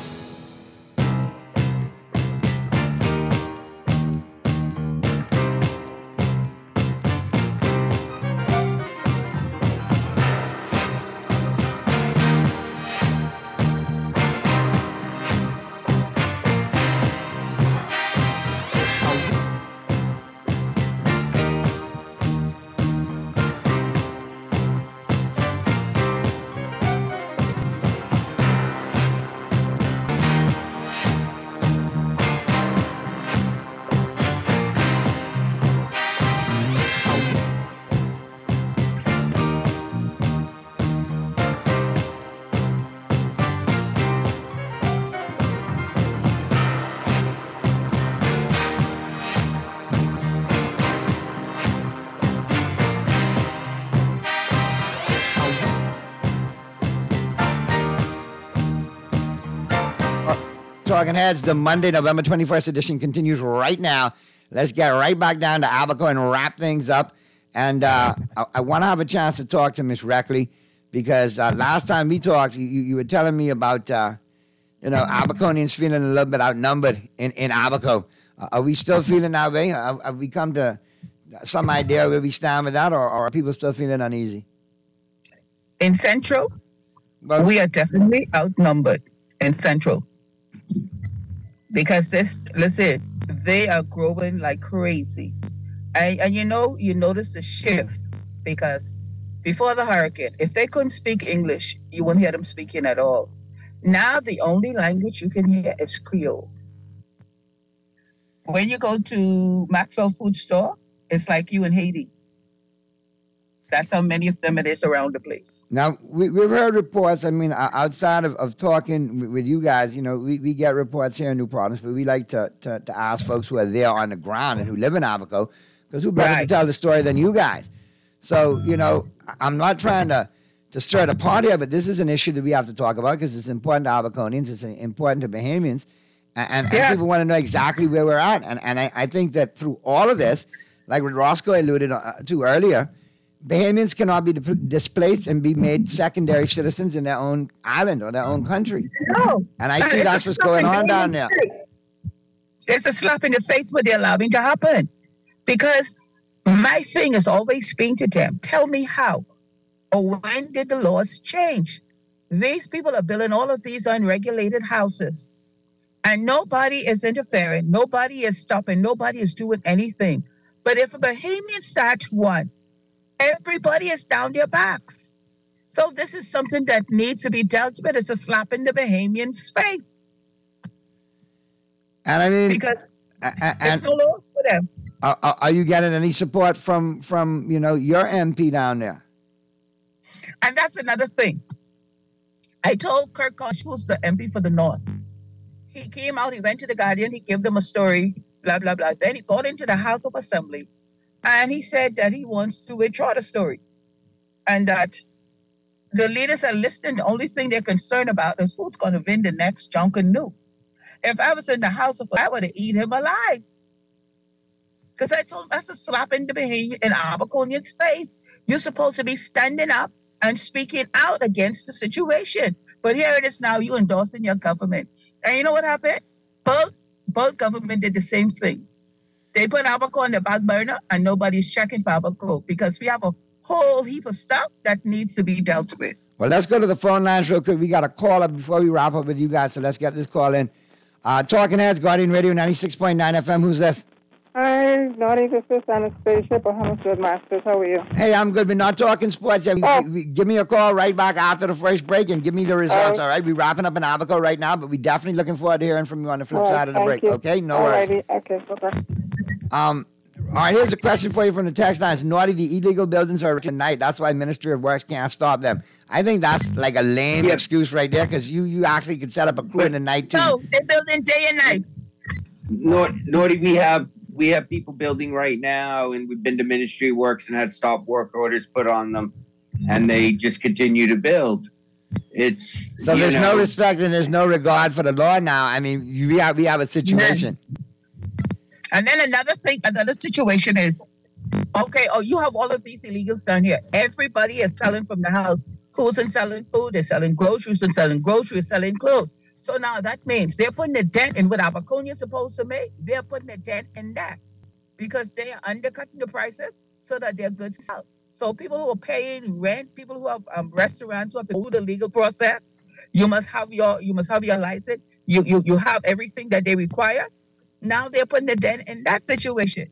E: Talking Heads, the Monday, November 21st edition continues right now. Let's get right back down to Abaco and wrap things up. And I want to have a chance to talk to Miss Reckley because last time we talked, you were telling me about, Abaconians feeling a little bit outnumbered in Abaco. Are we still feeling that way? Have we come to some idea where we stand with that, or are people still feeling uneasy?
S: In Central, we are definitely outnumbered in Central. Because they are growing like crazy. And you notice the shift, because before the hurricane, if they couldn't speak English, you wouldn't hear them speaking at all. Now the only language you can hear is Creole. When you go to Maxwell Food Store, it's like you in Haiti. That's how many of them it is around the place.
E: Now, we've heard reports, outside of talking with you guys, we get reports here in New Providence, but we like to ask folks who are there on the ground and who live in Abaco, because who better to tell the story than you guys? So, I'm not trying to stir the pot here, but this is an issue that we have to talk about because it's important to Abaconians, it's important to Bahamians, and people want to know exactly where we're at. And I think that through all of this, like what Roscoe alluded to earlier, Bahamians cannot be displaced and be made secondary citizens in their own island or their own country.
S: No.
E: And I see that's what's going on down there.
S: It's a slap in the face what they're allowing to happen. Because my thing is always being to them, tell me how or when did the laws change? These people are building all of these unregulated houses. And nobody is interfering. Nobody is stopping. Nobody is doing anything. But if a Bahamian starts one, everybody is down their backs. So this is something that needs to be dealt with. It's a slap in the Bahamian's face.
E: And
S: because there's no laws for them.
E: Are you getting any support from your MP down there?
S: And that's another thing. I told Kirk Koch, who's the MP for the North, he came out, he went to the Guardian, he gave them a story, blah, blah, blah. Then he got into the House of Assembly and he said that he wants to withdraw the story and that the leaders are listening. The only thing they're concerned about is who's going to win the next Junkin New. If I was in the House of, I would have eaten him alive. Because I told him that's a slap in the Bahamian in Abaconian's face. You're supposed to be standing up and speaking out against the situation. But here it is now, you endorsing your government. And you know what happened? Both government did the same thing. They put Abaco on the back burner and nobody's checking for Abaco because we have a whole heap of stuff that needs to be dealt with.
E: Well, let's go to the phone lines real quick. We got a caller before we wrap up with you guys, so let's get this call in. Talking Heads, Guardian Radio 96.9 FM. Who's this?
T: Hi, Naughty, this is Anastasia, Bahamas Good Masters. How are you?
E: Hey, I'm good. We're not talking sports yet. Give me a call right back after the first break and give me the results, all right? We're wrapping up in Abaco right now, but we're definitely looking forward to hearing from you on the flip side of the break, okay? No worries.
T: Okay, bye-bye.
E: All right, here's a question for you from the text lines. Naughty, the illegal buildings are tonight. That's why Ministry of Works can't stop them. I think that's like a lame excuse right there because you actually could set up a crew in the night, too.
S: No, they're building day and night.
M: Naughty, we have people building right now, and we've been to Ministry of Works and had stop work orders put on them, and they just continue to build. It's
E: so there's no respect and there's no regard for the law now. I mean, we have a situation.
S: And then another situation is, okay, you have all of these illegals down here. Everybody is selling from the house. Who's in selling food? They're selling groceries and selling groceries, selling clothes. So now that means they're putting a dent in what Abaconia is supposed to make. They're putting a dent in that because they are undercutting the prices so that their goods out. So people who are paying rent, people who have restaurants who have to do the legal process, you must have your license. You have everything that they require. Now they're putting a dent in that situation,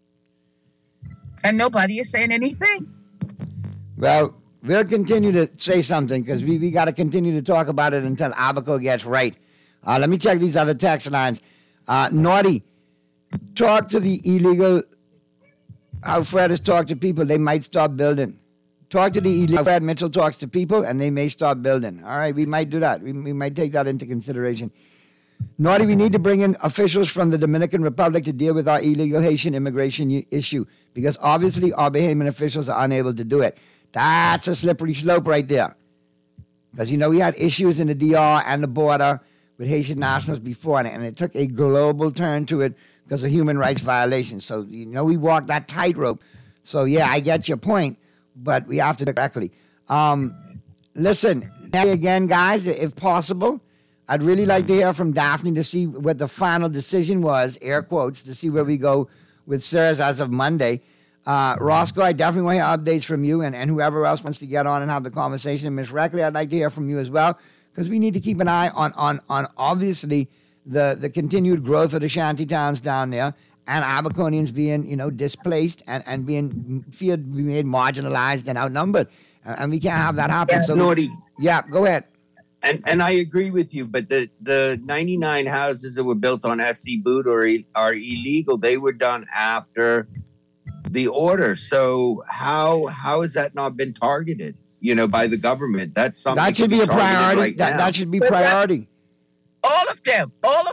S: and nobody is saying anything.
E: Well, we'll continue to say something because we got to continue to talk about it until Abaco gets right. Let me check these other text lines. Naughty, talk to the illegal. How Fred has talked to people, they might stop building. Talk to the illegal. Fred Mitchell talks to people, and they may stop building. All right, we might do that. We might take that into consideration. Naughty, we need to bring in officials from the Dominican Republic to deal with our illegal Haitian immigration issue because obviously our Bahamian officials are unable to do it. That's a slippery slope right there. Because, we had issues in the DR and the border with Haitian nationals before, and it took a global turn to it because of human rights violations. So, we walked that tightrope. So, yeah, I get your point, but we have to do it correctly. Listen, again, guys, if possible, I'd really like to hear from Daphne to see what the final decision was, air quotes, to see where we go with SIRS as of Monday. Roscoe, I definitely want to hear updates from you and whoever else wants to get on and have the conversation. And Ms. Reckley, I'd like to hear from you as well, because we need to keep an eye on obviously the continued growth of the shanty towns down there and Aberconians being, displaced and being feared to be made marginalized and outnumbered. And we can't have that happen.
M: Yeah,
E: so,
M: Naughty.
E: Yeah, go ahead.
M: And I agree with you, but the 99 houses that were built on SC Boot are illegal. They were done after the order. So how has that not been targeted, by the government? That's something
E: that should be a priority.
M: Right
E: that should be priority.
S: All of them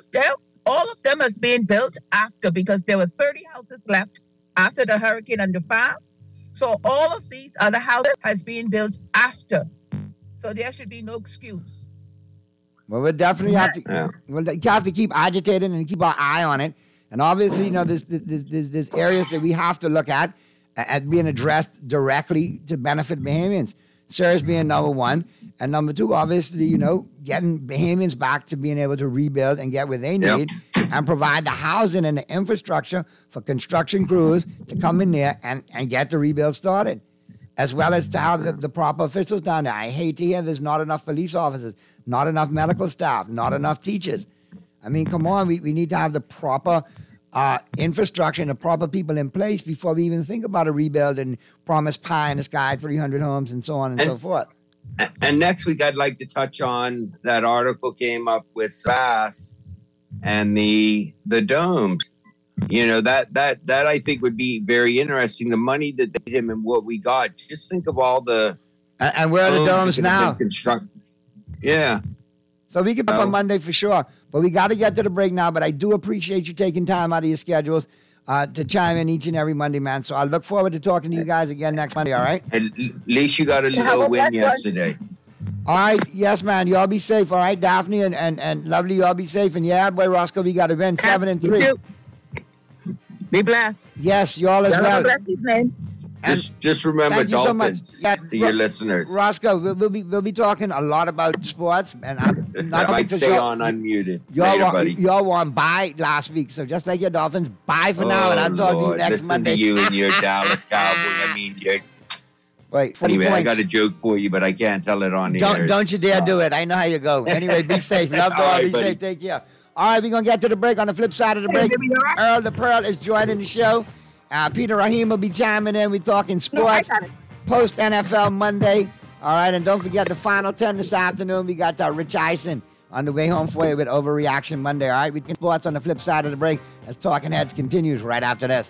S: has been built after, because there were 30 houses left after the hurricane and the fire. So all of these other houses has been built after. So there should be no excuse.
E: Well, we'll definitely have to keep agitating and keep our eye on it. And obviously, there's areas that we have to look at being addressed directly to benefit Bahamians. SIRS being number one. And number two, obviously, getting Bahamians back to being able to rebuild and get what they need and provide the housing and the infrastructure for construction crews to come in there and get the rebuild started, as well as to have the proper officials down there. I hate to hear there's not enough police officers, not enough medical staff, not enough teachers. I mean, come on, we need to have the proper infrastructure and the proper people in place before we even think about a rebuild and promise pie in the sky, 300 homes and so on and so forth.
M: And next week, I'd like to touch on that article came up with SASS and the domes. That I think would be very interesting. The money that they did him and what we got. Just think of all the
E: and where are the domes now?
M: Yeah.
E: So we can talk on Monday for sure, but we got to get to the break now. But I do appreciate you taking time out of your schedules to chime in each and every Monday, man. So I look forward to talking to you guys again next Monday. All right.
M: At least you got a little win yesterday.
E: All right. Yes, man. You all be safe. All right, Daphne and Lovely. You all be safe. And yeah, boy, Roscoe, we got to win 7-3.
S: Be blessed.
E: Yes, you all as well.
S: Have a blessed evening.
M: Just remember
E: Dolphins
M: so to your listeners.
E: Roscoe, we'll be talking a lot about sports, and I'm not
M: I might stay on unmuted.
E: Y'all won bye last week, so just like your Dolphins, bye for now, and I'll talk to you next Monday.
M: Listen to you and your Dallas Cowboy. I mean, you're...
E: Wait,
M: anyway,
E: points.
M: I got a joke for you, but I can't tell it on the air.
E: Don't you dare do it. I know how you go. Anyway, be safe. Love to all. Be safe. Take care. All right, we're going to get to the break. On the flip side of the break, Earl the Pearl is joining the show. Peter Rahim will be chiming in. We're talking sports post NFL Monday. All right, and don't forget the Final 10 this afternoon. We got Rich Eisen on the way home for you with Overreaction Monday. All right, we can sports on the flip side of the break as Talking Heads continues right after this.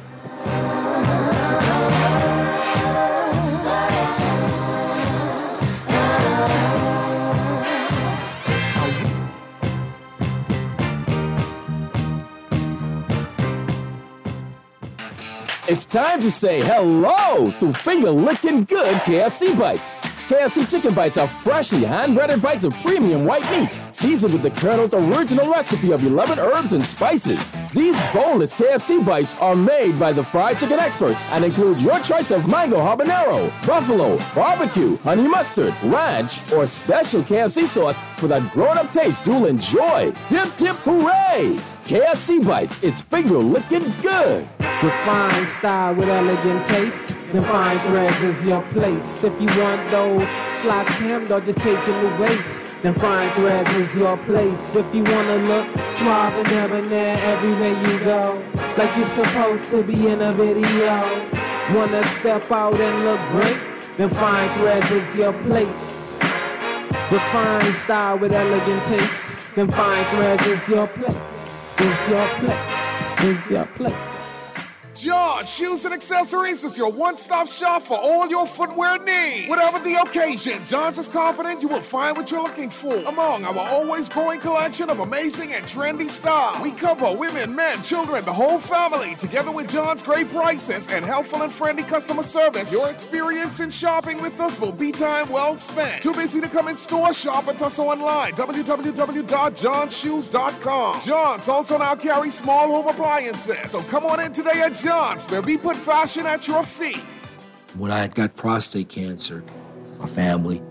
H: It's time to say hello to finger-licking good KFC bites. KFC chicken bites are freshly hand-breaded bites of premium white meat, seasoned with the Colonel's original recipe of 11 herbs and spices. These boneless KFC bites are made by the fried chicken experts and include your choice of mango habanero, buffalo, barbecue, honey mustard, ranch, or special KFC sauce for that grown-up taste you'll enjoy. Dip, dip, hooray! KFC bites, it's finger-licking good.
I: Refined style with elegant taste. Then fine threads is your place. If you want those slacks hemmed or just taking the waist, then fine threads is your place. If you wanna look suave and debonair everywhere you go, like you're supposed to be in a video, wanna step out and look great, then fine threads is your place. Refined style with elegant taste, then fine threads is your place. Is your place. Is your place.
J: George Shoes and Accessories is your one-stop shop for all your footwear needs. Whatever the occasion, John's is confident you will find what you're looking for among our always growing collection of amazing and trendy styles. We cover women, men, children, the whole family. Together with John's great prices and helpful and friendly customer service, your experience in shopping with us will be time well spent. Too busy to come in store? Shop with us online, www.johnshoes.com. John's also now carries small home appliances. So come on in today at John's, where we put fashion at your feet.
P: When I got prostate cancer, my family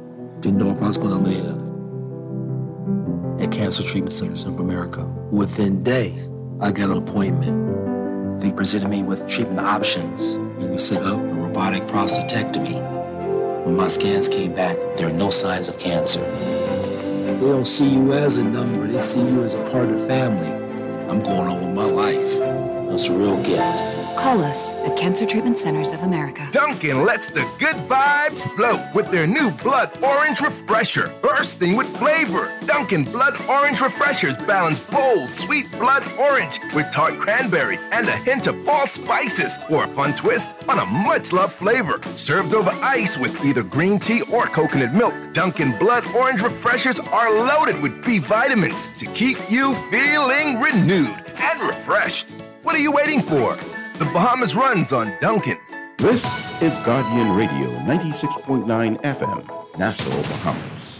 P: Didn't know if I was going to live at Cancer Treatment Centers of America. Within days, I got an appointment. They presented me with treatment options, and we set up a robotic prostatectomy. When my scans came back, there are no signs of cancer. They don't see you as a number, they see you as a part of the family. I'm going on with my life. That's a real gift.
Q: Call us at Cancer Treatment Centers of America.
N: Dunkin' lets the good vibes flow with their new Blood Orange Refresher, bursting with flavor. Dunkin' Blood Orange Refreshers balance bold, sweet blood orange with tart cranberry and a hint of fall spices for a fun twist on a much-loved flavor. Served over ice with either green tea or coconut milk, Dunkin' Blood Orange Refreshers are loaded with B vitamins to keep you feeling renewed and refreshed. What are you waiting for? The Bahamas runs on Dunkin'.
L: This is Guardian Radio 96.9 FM, Nassau, Bahamas.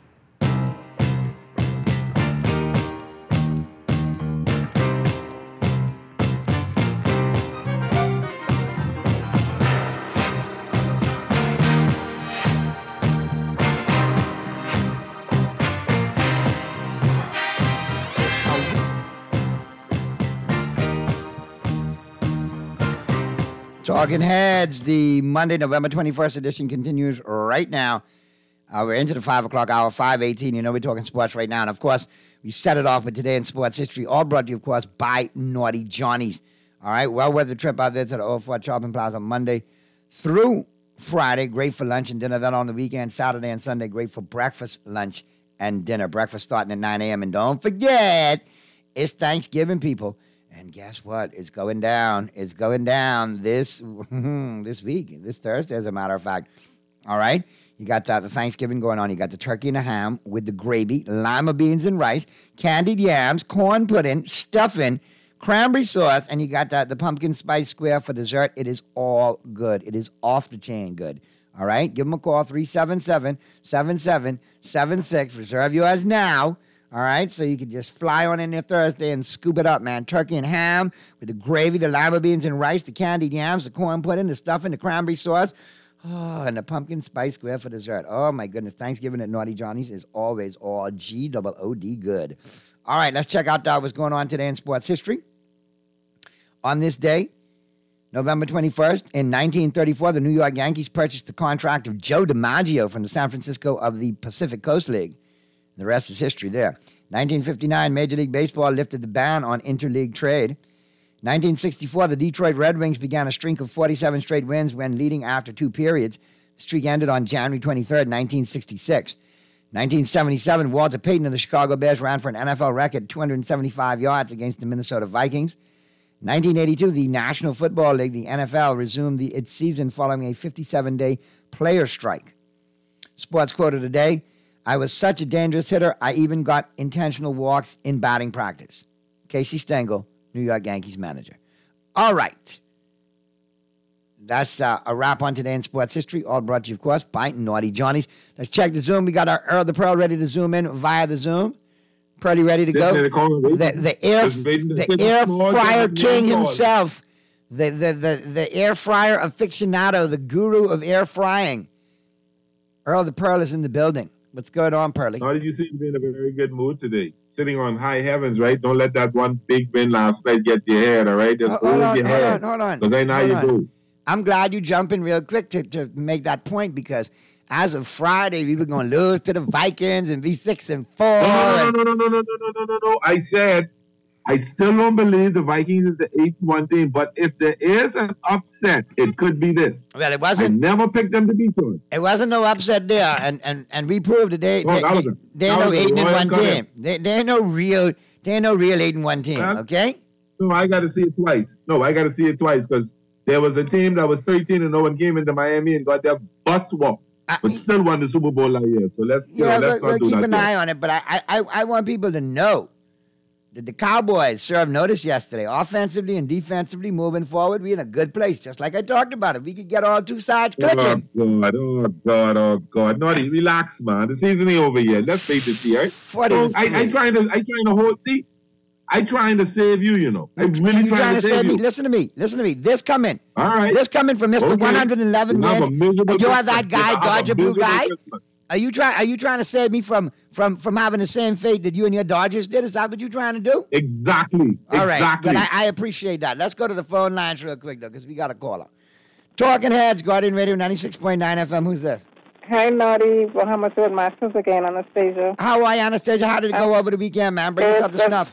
E: Talking Heads, the Monday, November 21st edition continues right now. We're into the 5 o'clock hour, 5:18. You know we're talking sports right now. And, of course, we set it off with Today in Sports History, all brought to you, of course, by Naughty Johnny's. All right, well worth the trip out there to the Old Fort Shopping Plaza Monday through Friday. Great for lunch and dinner. Then on the weekend, Saturday and Sunday, great for breakfast, lunch, and dinner. Breakfast starting at 9 a.m. And don't forget, it's Thanksgiving, people. And guess what? It's going down. It's going down this week, this Thursday, as a matter of fact. All right? You got the Thanksgiving going on. You got the turkey and the ham with the gravy, lima beans and rice, candied yams, corn pudding, stuffing, cranberry sauce, and you got the pumpkin spice square for dessert. It is all good. It is off the chain good. All right? Give them a call, 377-7776. Reserve yours now. All right, so you can just fly on in there Thursday and scoop it up, man. Turkey and ham with the gravy, the lima beans and rice, the candied yams, the corn pudding, the stuffing, the cranberry sauce, and the pumpkin spice square for dessert. Oh, my goodness. Thanksgiving at Naughty Johnny's is always all G-O-O-D good. All right, let's check out what's going on today in sports history. On this day, November 21st, in 1934, the New York Yankees purchased the contract of Joe DiMaggio from the San Francisco of the Pacific Coast League. The rest is history there. 1959, Major League Baseball lifted the ban on interleague trade. 1964, the Detroit Red Wings began a streak of 47 straight wins when leading after two periods. The streak ended on January 23rd, 1966. 1977, Walter Payton of the Chicago Bears ran for an NFL record 275 yards against the Minnesota Vikings. 1982, the National Football League, the NFL, resumed its season following a 57-day player strike. Sports quote of the day: I was such a dangerous hitter, I even got intentional walks in batting practice. Casey Stengel, New York Yankees manager. All right. That's a wrap on Today in Sports History, all brought to you, of course, by Naughty Johnny's. Let's check the Zoom. We got our Earl the Pearl ready to zoom in via the Zoom. Pearly ready to go. The air fryer king himself. The air fryer aficionado, the guru of air frying. Earl the Pearl is in the building. What's going on, Pearly?
B: How did you seem to be in a very good mood today? Sitting on high heavens, right? Don't let that one big win last night get your head, all right? Just hold your head.
E: Hold on.
B: Because I know you do.
E: I'm glad you jump in real quick to make that point, because as of Friday, we were going to lose to the Vikings and be 6-4.
B: No. I said, I still don't believe the Vikings is the 8-1 team, but if there is an upset, it could be this.
E: Well, it wasn't.
B: I never picked them to beat them.
E: It wasn't no upset there, and we proved that they're no 8-1 team. They ain't no real 8-1 team. Okay.
B: No, I got to see it twice. Because there was a team that was 13-0 and came into Miami and got their butts whooped, but still won the Super Bowl last year. So let's
E: keep an eye on it. But I want people to know that the Cowboys served notice yesterday, offensively and defensively, moving forward. We're in a good place, just like I talked about. If we could get all two sides clicking.
B: Oh, God. Naughty, relax, man. The season ain't over yet. Let's face it, here. I'm trying to save you, you know. I'm really trying to save you.
E: Listen to me. This coming.
B: All right.
E: This coming from Mr. 111 wins. You're that guy, Dodger Blue guy. Are you trying to save me from having the same fate that you and your Dodgers did? Is that what you're trying to do?
U: Exactly.
E: All right.
U: Exactly.
E: But I appreciate that. Let's go to the phone lines real quick, though, because we got a caller. Talking Heads, Guardian Radio 96.9 FM. Who's this?
T: Hi, Naughty. Muhammad Masters again, Anastasia.
E: How are you, Anastasia? How did it go over the weekend, man? Bring us up to snuff.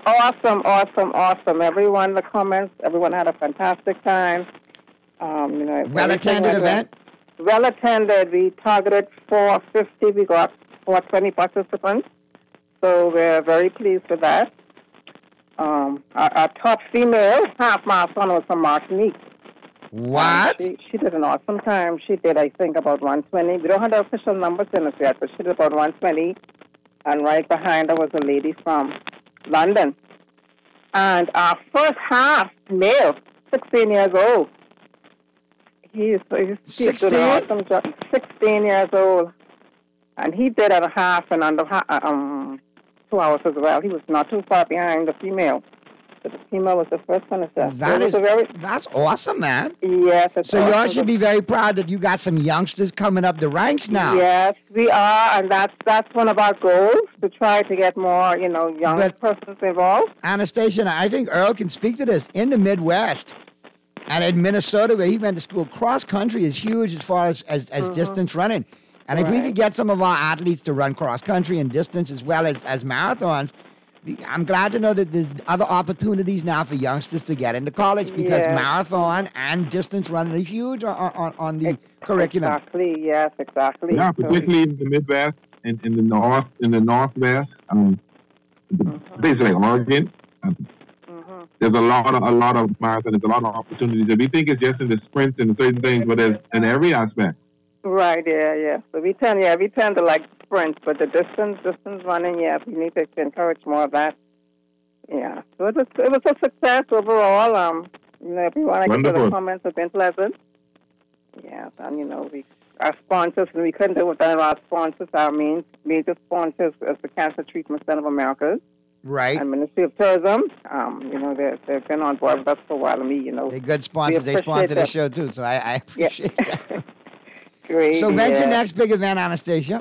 T: Awesome. Everyone in the comments, everyone had a fantastic time.
E: Well-attended event?
T: Well attended. We targeted 450. We got 420 participants. So we're very pleased with that. Our top female half marathon was from Martinique.
E: What?
T: She did an awesome time. She did, I think, about 120. We don't have the official numbers in it yet, but she did about 120. And right behind her was a lady from London. And our first half male, 16 years old. He's doing an awesome job. 16 years old. And he did a half and under 2 hours as well. He was not too far behind the female. But the female was the first finisher.
E: That's awesome, man.
T: Yes.
E: So
T: awesome.
E: y'all should be very proud that you got some youngsters coming up the ranks now.
T: Yes, we are. And that's one of our goals, to try to get more, young persons involved.
E: Anastasia, I think Earl can speak to this. In the Midwest, and in Minnesota, where he went to school, cross country is huge as far as distance running. And if we could get some of our athletes to run cross country and distance as well as marathons, I'm glad to know that there's other opportunities now for youngsters to get into college, because marathon and distance running are huge on the curriculum.
T: Exactly. Yes. Exactly.
U: Yeah, particularly in the Midwest and in the Northwest. Places like Oregon. There's a lot of marathon. There's a lot of opportunities. And we think it's just in the sprints and certain things, but there's in every aspect.
T: Right. Yeah. So we tend to like sprints, but the distance running, we need to encourage more of that. Yeah. So it was a success overall. Everyone, I guess the comments have been pleasant. Yes, and our sponsors, and we couldn't do without our sponsors. Our major sponsors is the Cancer Treatment Center of America.
E: Right.
T: And Ministry of Tourism. They've been on board with us for a while. And
E: they're good sponsors. They sponsor the show too, so I appreciate that.
T: Great.
E: So when's your next big event, Anastasia?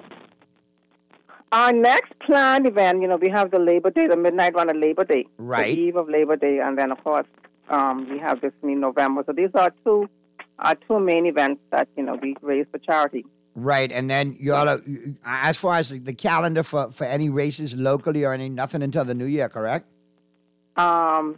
T: Our next planned event, we have the Labor Day, the midnight run of Labor Day.
E: Right.
T: The eve of Labor Day, and then of course we have this in November. So these are our two main events that we raise for charity.
E: Right, and then you all, as far as the calendar for any races locally or nothing until the new year, correct?
T: Marathon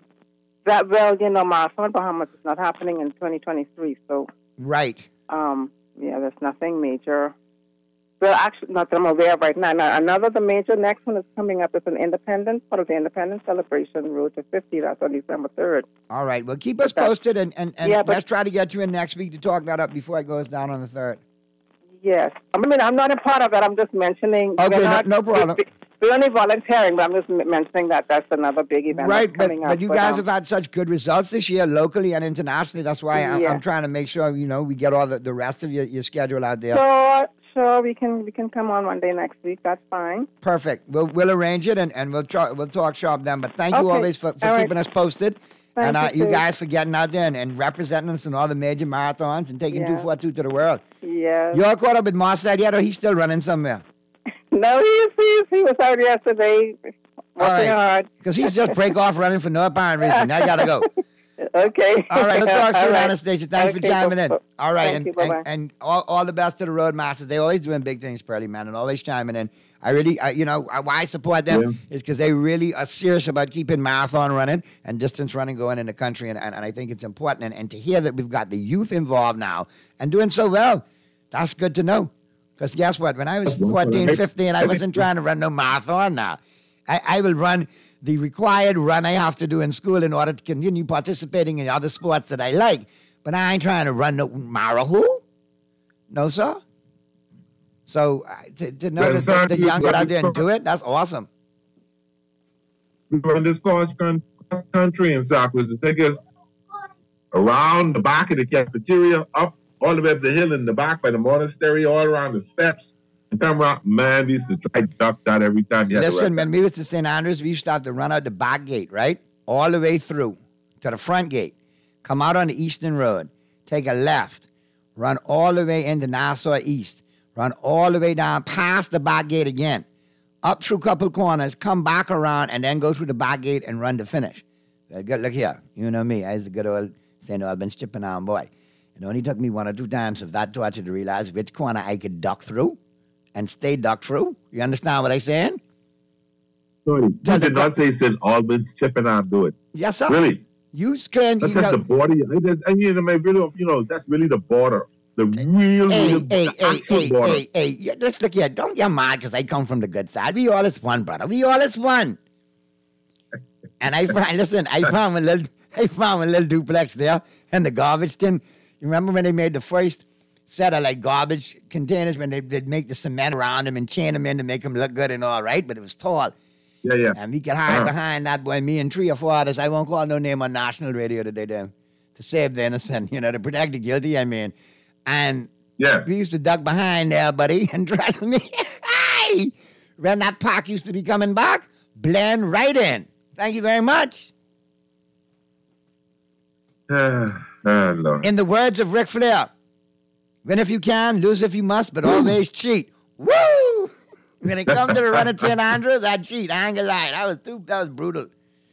T: Bahamas is not happening in 2023, so.
E: Right.
T: There's nothing major. Well, actually, not that I'm aware of right now. The major next one is coming up. It's an part of the Independence Celebration, Road to 50. That's on December 3rd.
E: All right, well, keep us posted, and let's try to get you in next week to talk that up before it goes down on the 3rd.
T: Yes. I'm not a part of that. I'm just mentioning.
E: Okay, no problem.
T: We're only volunteering, but I'm just mentioning that that's another big event coming up.
E: But you guys have had such good results this year, locally and internationally. That's why I'm trying to make sure, we get all the rest of your schedule out there.
T: Sure, we can come on one day next week. That's fine.
E: Perfect. We'll arrange it, and we'll talk shop then. But thank you always for keeping us posted.
T: Thank
E: you guys for getting out there and representing us in all the major marathons and taking 242 to the world.
T: Yes.
E: You all caught up with Marcel yet, or he's still running somewhere?
T: No, he was out yesterday working hard.
E: Because he's just break off running for no apparent reason. I got to go.
T: Okay.
E: All right, we'll talk soon, Anastasia. Thanks for chiming in. All right,
T: Thank you,
E: and all the best to the Roadmasters. They're always doing big things, Pearly, man, and always chiming in. I really, why I support them is because they really are serious about keeping marathon running and distance running going in the country, and I think it's important. And to hear that we've got the youth involved now and doing so well, that's good to know. Because guess what? When I was 14, 15, I wasn't trying to run no marathon now. I will run the required run I have to do in school in order to continue participating in other sports that I like. But I ain't trying to run no marathon. No, sir. So to know that the young get out there and do it, that's awesome.
U: We run this cross country in Southwest. It takes us around the back of the cafeteria, up all the way up the hill in the back by the monastery, all around the steps. And come around, man, we used to try to duck that every time.
E: Listen, when we was to St. Andrews, we used to have to run out the back gate, right? All the way through to the front gate. Come out on the Eastern Road. Take a left. Run all the way into Nassau East. run all the way down past the back gate again, up through a couple corners, come back around, and then go through the back gate and run to finish. Look here, you know me, I was the good old St. Albans chipping on boy. It only took me 1 or 2 times of that torture to realize which corner I could duck through and stay ducked through. You understand what I'm saying?
U: Sorry, you did not say St. Albans chipping on do it.
E: Yes, sir.
U: Really?
E: You can.
U: That's just the border. I mean, really, that's really the border. The real border.
E: Hey, just look here. Don't get mad because I come from the good side. We all is one, brother. We all is one. And I found a little duplex there in the garbage tin. You remember when they made the first set of like garbage containers when they'd make the cement around them and chain them in to make them look good and all right, but it was tall.
U: Yeah.
E: And we could hide behind that boy, me and 3 or 4 others. I won't call no name on national radio today, to save the innocent, to protect the guilty, I mean. And we used to duck behind there, buddy, and trust me, when that park used to be coming back, blend right in. Thank you very much.
U: Lord.
E: In the words of Ric Flair, win if you can, lose if you must, but always cheat. Woo! When it comes to the run of 10 Andres, I cheat. I ain't gonna lie. That was brutal.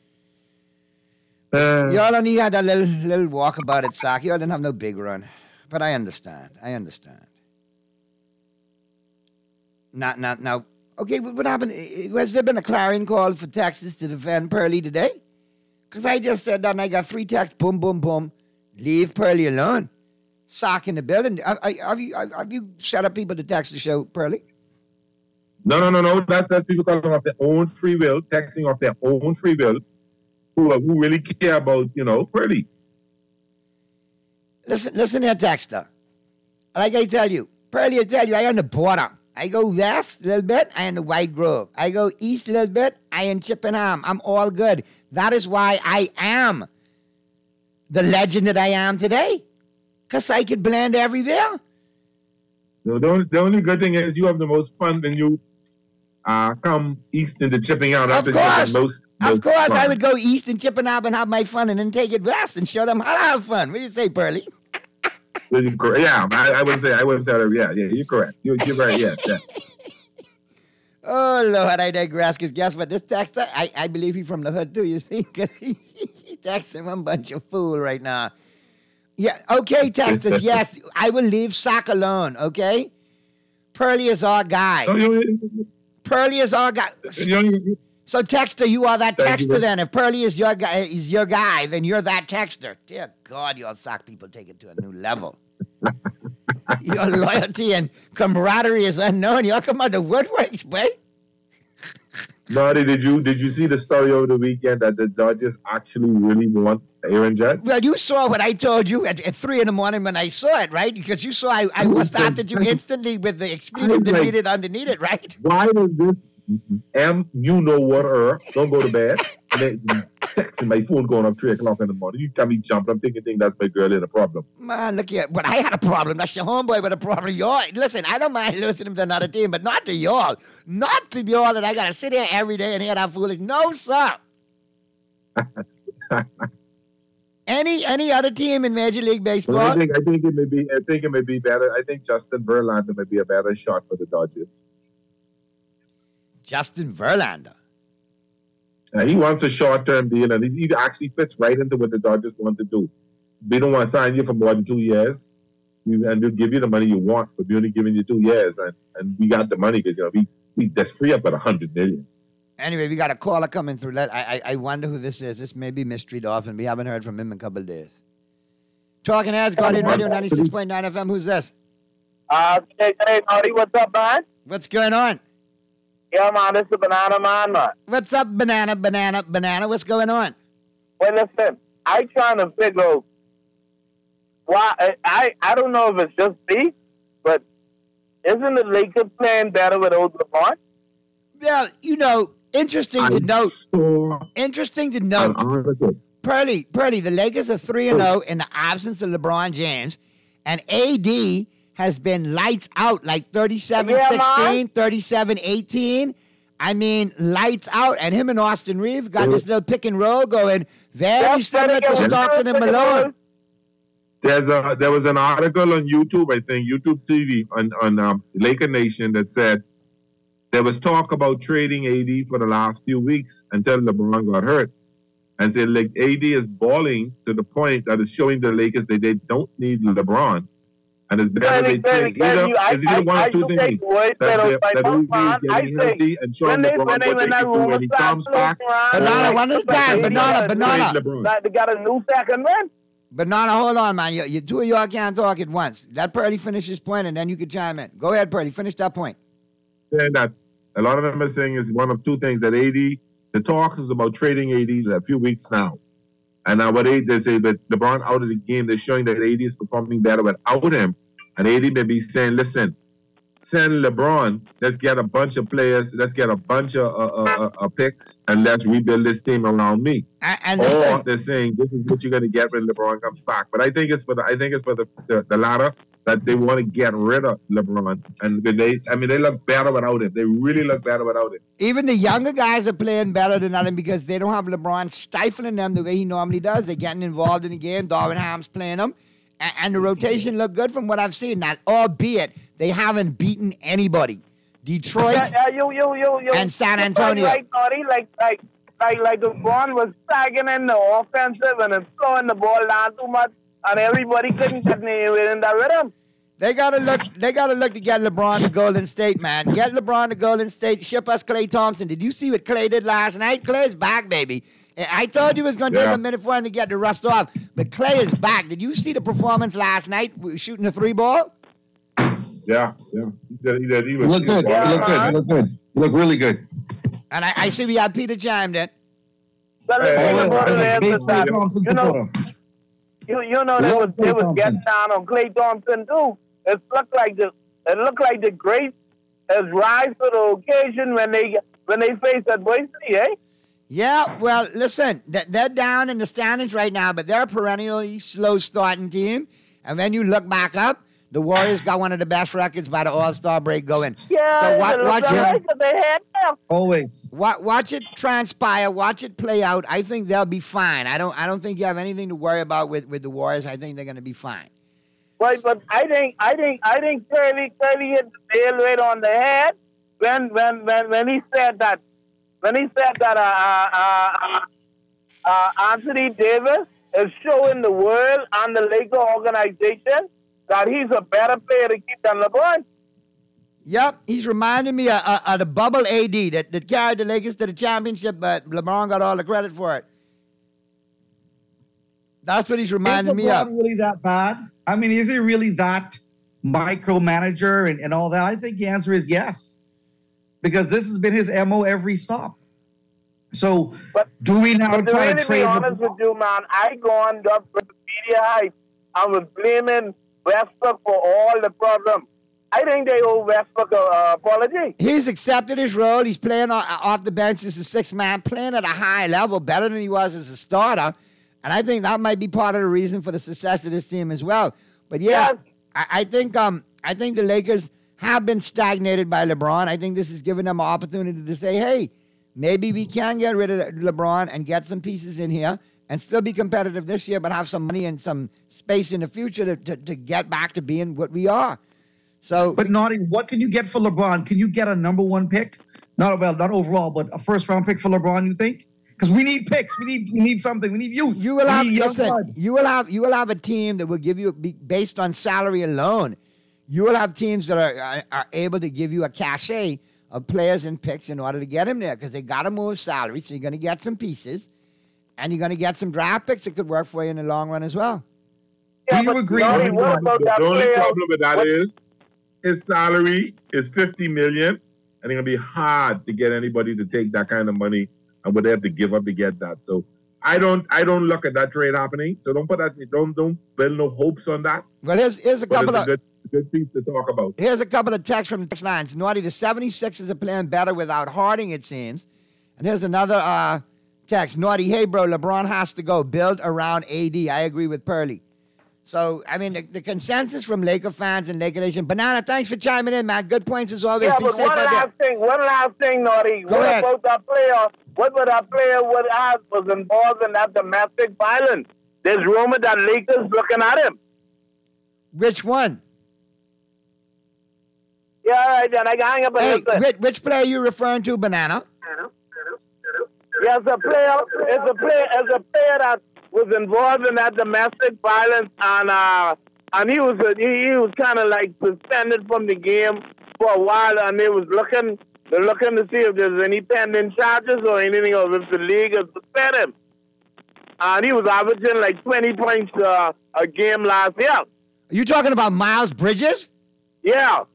E: Y'all only had that little walkabout at Sac. Y'all didn't have no big run. But I understand. Now, okay, what happened? Has there been a clarion call for Texas to defend Pearlie today? Because I just said that and I got 3 texts, boom, boom, boom. Leave Pearlie alone. Sock in the building. Have you set up people to text the show, Pearlie?
U: No. That's people calling off their own free will, texting off their own free will, who really care about, Pearlie.
E: Listen here, texter. Like I tell you, Pearlie will tell you, I on the border. I go west a little bit, I in the White Grove. I go east a little bit, I in Chippenham. I'm all good. That is why I am the legend that I am today. Because I could blend everywhere.
U: No, the only good thing is you have the most fun when you come east into Chippenham.
E: Of course, I would go east in Chippenham and have my fun and then take it west and show them how to have fun. What do you say, Pearlie?
U: Yeah, I wouldn't say that. Yeah, you're correct. You're right, yeah.
E: Oh, Lord, I digress, because guess what? This texter, I believe he's from the hood, too, you see, because he texts him a bunch of fool right now. Yeah, okay, texters, yes, I will leave Sac alone, okay? Pearlie is our guy. Pearlie is our guy. So, texter, you are that texter then. If Pearlie is your guy, then you're that texter. Dear God, your Sac people take it to a new level. Your loyalty and camaraderie is unknown. Y'all come out the woodworks, boy.
U: Marty, did you see the story over the weekend that the Dodgers actually really want Aaron Judge?
E: Well, you saw what I told you at 3 a.m. when I saw it, right? Because you saw I WhatsApped you instantly with the expedient deleted underneath it, right?
U: Why does this don't go to bed? And then texting my phone going up 3 o'clock in the morning. You tell me jumping. I'm thinking that's my girl in a problem.
E: Man, look here. But I had a problem. That's your homeboy with a problem. Listen, I don't mind listening to another team, but not to y'all. Not to y'all that I got to sit here every day and hear that foolish. No, sir. Any other team in Major League Baseball?
U: Well, I think it may be better. I think Justin Verlander may be a better shot for the Dodgers.
E: Justin Verlander.
U: He wants a short-term deal, and he actually fits right into what the Dodgers want to do. We don't want to sign you for more than 2 years, and we'll give you the money you want, but we're only giving you 2 years, and we got the money because we just free up at $100 million.
E: Anyway, we got a caller coming through. I wonder who this is. This may be Mystery Dolphin. We haven't heard from him in a couple of days. Talking Heads, Guardian Radio 96.9 FM. Who's this?
A: Hey, Marty, what's up, man?
E: What's going on?
A: Yeah, man, this is Banana Man.
E: What's up, Banana? What's going on?
A: Well, listen, I trying to figure out why. I don't know if it's just me, but isn't the Lakers playing better without LeBron?
E: Well, interesting to note. Pearlie, the Lakers are 3-0 in the absence of LeBron James, and AD has been lights out, like 37-16, 37-18. I mean, lights out. And him and Austin Reeves got this little pick and roll going, very similar to Stockton and Malone.
U: There was an article on YouTube, I think, YouTube TV on Laker Nation that said there was talk about trading AD for the last few weeks until LeBron got hurt. And said like AD is balling to the point that it's showing the Lakers that they don't need LeBron. And it's better they trade either one of two things. That AD is getting healthy and showing LeBron what they can do when he comes back.
E: Banana, one at a time. Banana.
A: They got a new second man.
E: Banana, hold on, man. You two of y'all can't talk at once. Let Purdy finish his point, and then you can chime in. Go ahead, Purdy. Finish that point.
U: Saying that a lot of them are saying is one of two things, that AD, the talk is about trading AD a few weeks now. And now what they say that LeBron out of the game, they're showing that AD is performing better without him. And AD may be saying, listen, send LeBron, let's get a bunch of players, let's get a bunch of picks, and let's rebuild this team around me. Or they're saying this is what you're going to get when LeBron comes back. But I think it's for the latter, that they want to get rid of LeBron. And they look better without him. They really look better without him.
E: Even the younger guys are playing better than him because they don't have LeBron stifling them the way he normally does. They're getting involved in the game. Darvin Ham's playing them. And the rotation looked good from what I've seen. Now, albeit they haven't beaten anybody. Detroit and San Antonio.
A: Like LeBron was sagging in the offensive and throwing the ball down too much, and everybody couldn't get within that rhythm.
E: They gotta look to get LeBron to Golden State, man. Get LeBron to Golden State. Ship us Klay Thompson. Did you see what Klay did last night? Klay's back, baby. I told you it was going to take a minute for him to get the rust off, but Klay is back. Did you see the performance last night shooting the 3-ball?
U: Yeah. He
C: looked good. He looked really good.
E: And I see we have Peter chimed in.
A: They was getting down on Klay Thompson too. It looked like the great has rise to the occasion when they face adversity, eh?
E: Yeah, well, listen, they're down in the standings right now, but they're a perennially slow starting team. And when you look back up, the Warriors got one of the best records by the All-Star break going.
A: Yeah,
E: so watch it.
C: Always.
E: Watch it transpire. Watch it play out. I think they'll be fine. I don't think you have anything to worry about with the Warriors. I think they're going to be fine.
A: Right, but I think Curly hit the nail right on the head when he said that. When he said that Anthony Davis is showing the world and the Laker organization that he's a better player to keep than LeBron.
E: Yep, he's reminding me of the bubble AD that carried the Lakers to the championship, but LeBron got all the credit for it. That's what he's reminding me of.
C: Is LeBron really that bad? I mean, is he really that micromanager and all that? I think the answer is yes. Because this has been his MO every stop. So, do we now try to trade?
A: To be honest with you, man, I gone up with the media hype. I was blaming Westbrook for all the problems. I think they owe Westbrook an apology.
E: He's accepted his role. He's playing off the bench as a sixth man, playing at a high level, better than he was as a starter. And I think that might be part of the reason for the success of this team as well. But yeah, yes. I think the Lakers have been stagnated by LeBron. I think this has given them an opportunity to say, hey, maybe we can get rid of LeBron and get some pieces in here and still be competitive this year, but have some money and some space in the future to get back to being what we are. So,
C: but Naughty, what can you get for LeBron? Can you get a number one pick? Not overall, but a first round pick for LeBron, you think? Because we need picks. We need something. We need youth.
E: You will have a team that will give you, based on salary alone, you will have teams that are able to give you a cachet of players and picks in order to get him there because they got to move salary. So you're going to get some pieces and you're going to get some draft picks that could work for you in the long run as well.
C: Yeah, do you agree?
U: The only problem with that is his salary is $50 million, and it's going to be hard to get anybody to take that kind of money and would have to give up to get that. So I don't look at that trade happening. So don't build no hopes on that.
E: Well, here's a couple of
U: good piece to talk about.
E: Here's a couple of texts from the text lines. Naughty, the 76ers are playing better without Harding, it seems. And here's another text. Naughty, hey, bro, LeBron has to go. Build around AD. I agree with Pearly. So, I mean, the consensus from Laker fans and Laker Nation. Banana, thanks for chiming in, man. Good points as always.
A: Yeah, but one last thing, Naughty. What about that player? What would that player was involved in that domestic violence? There's rumor that Lakers looking at him.
E: Which one?
A: Yeah, all right, then I can hang up and listen.
E: Which player are you referring to, Banana?
A: Yeah, it's a player that was involved in that domestic violence, and he was kind of like suspended from the game for a while, and they're looking to see if there's any pending charges or anything, or if the league has suspended him. And he was averaging like 20 points a game last year.
E: Are you talking about Miles Bridges?
A: Yeah.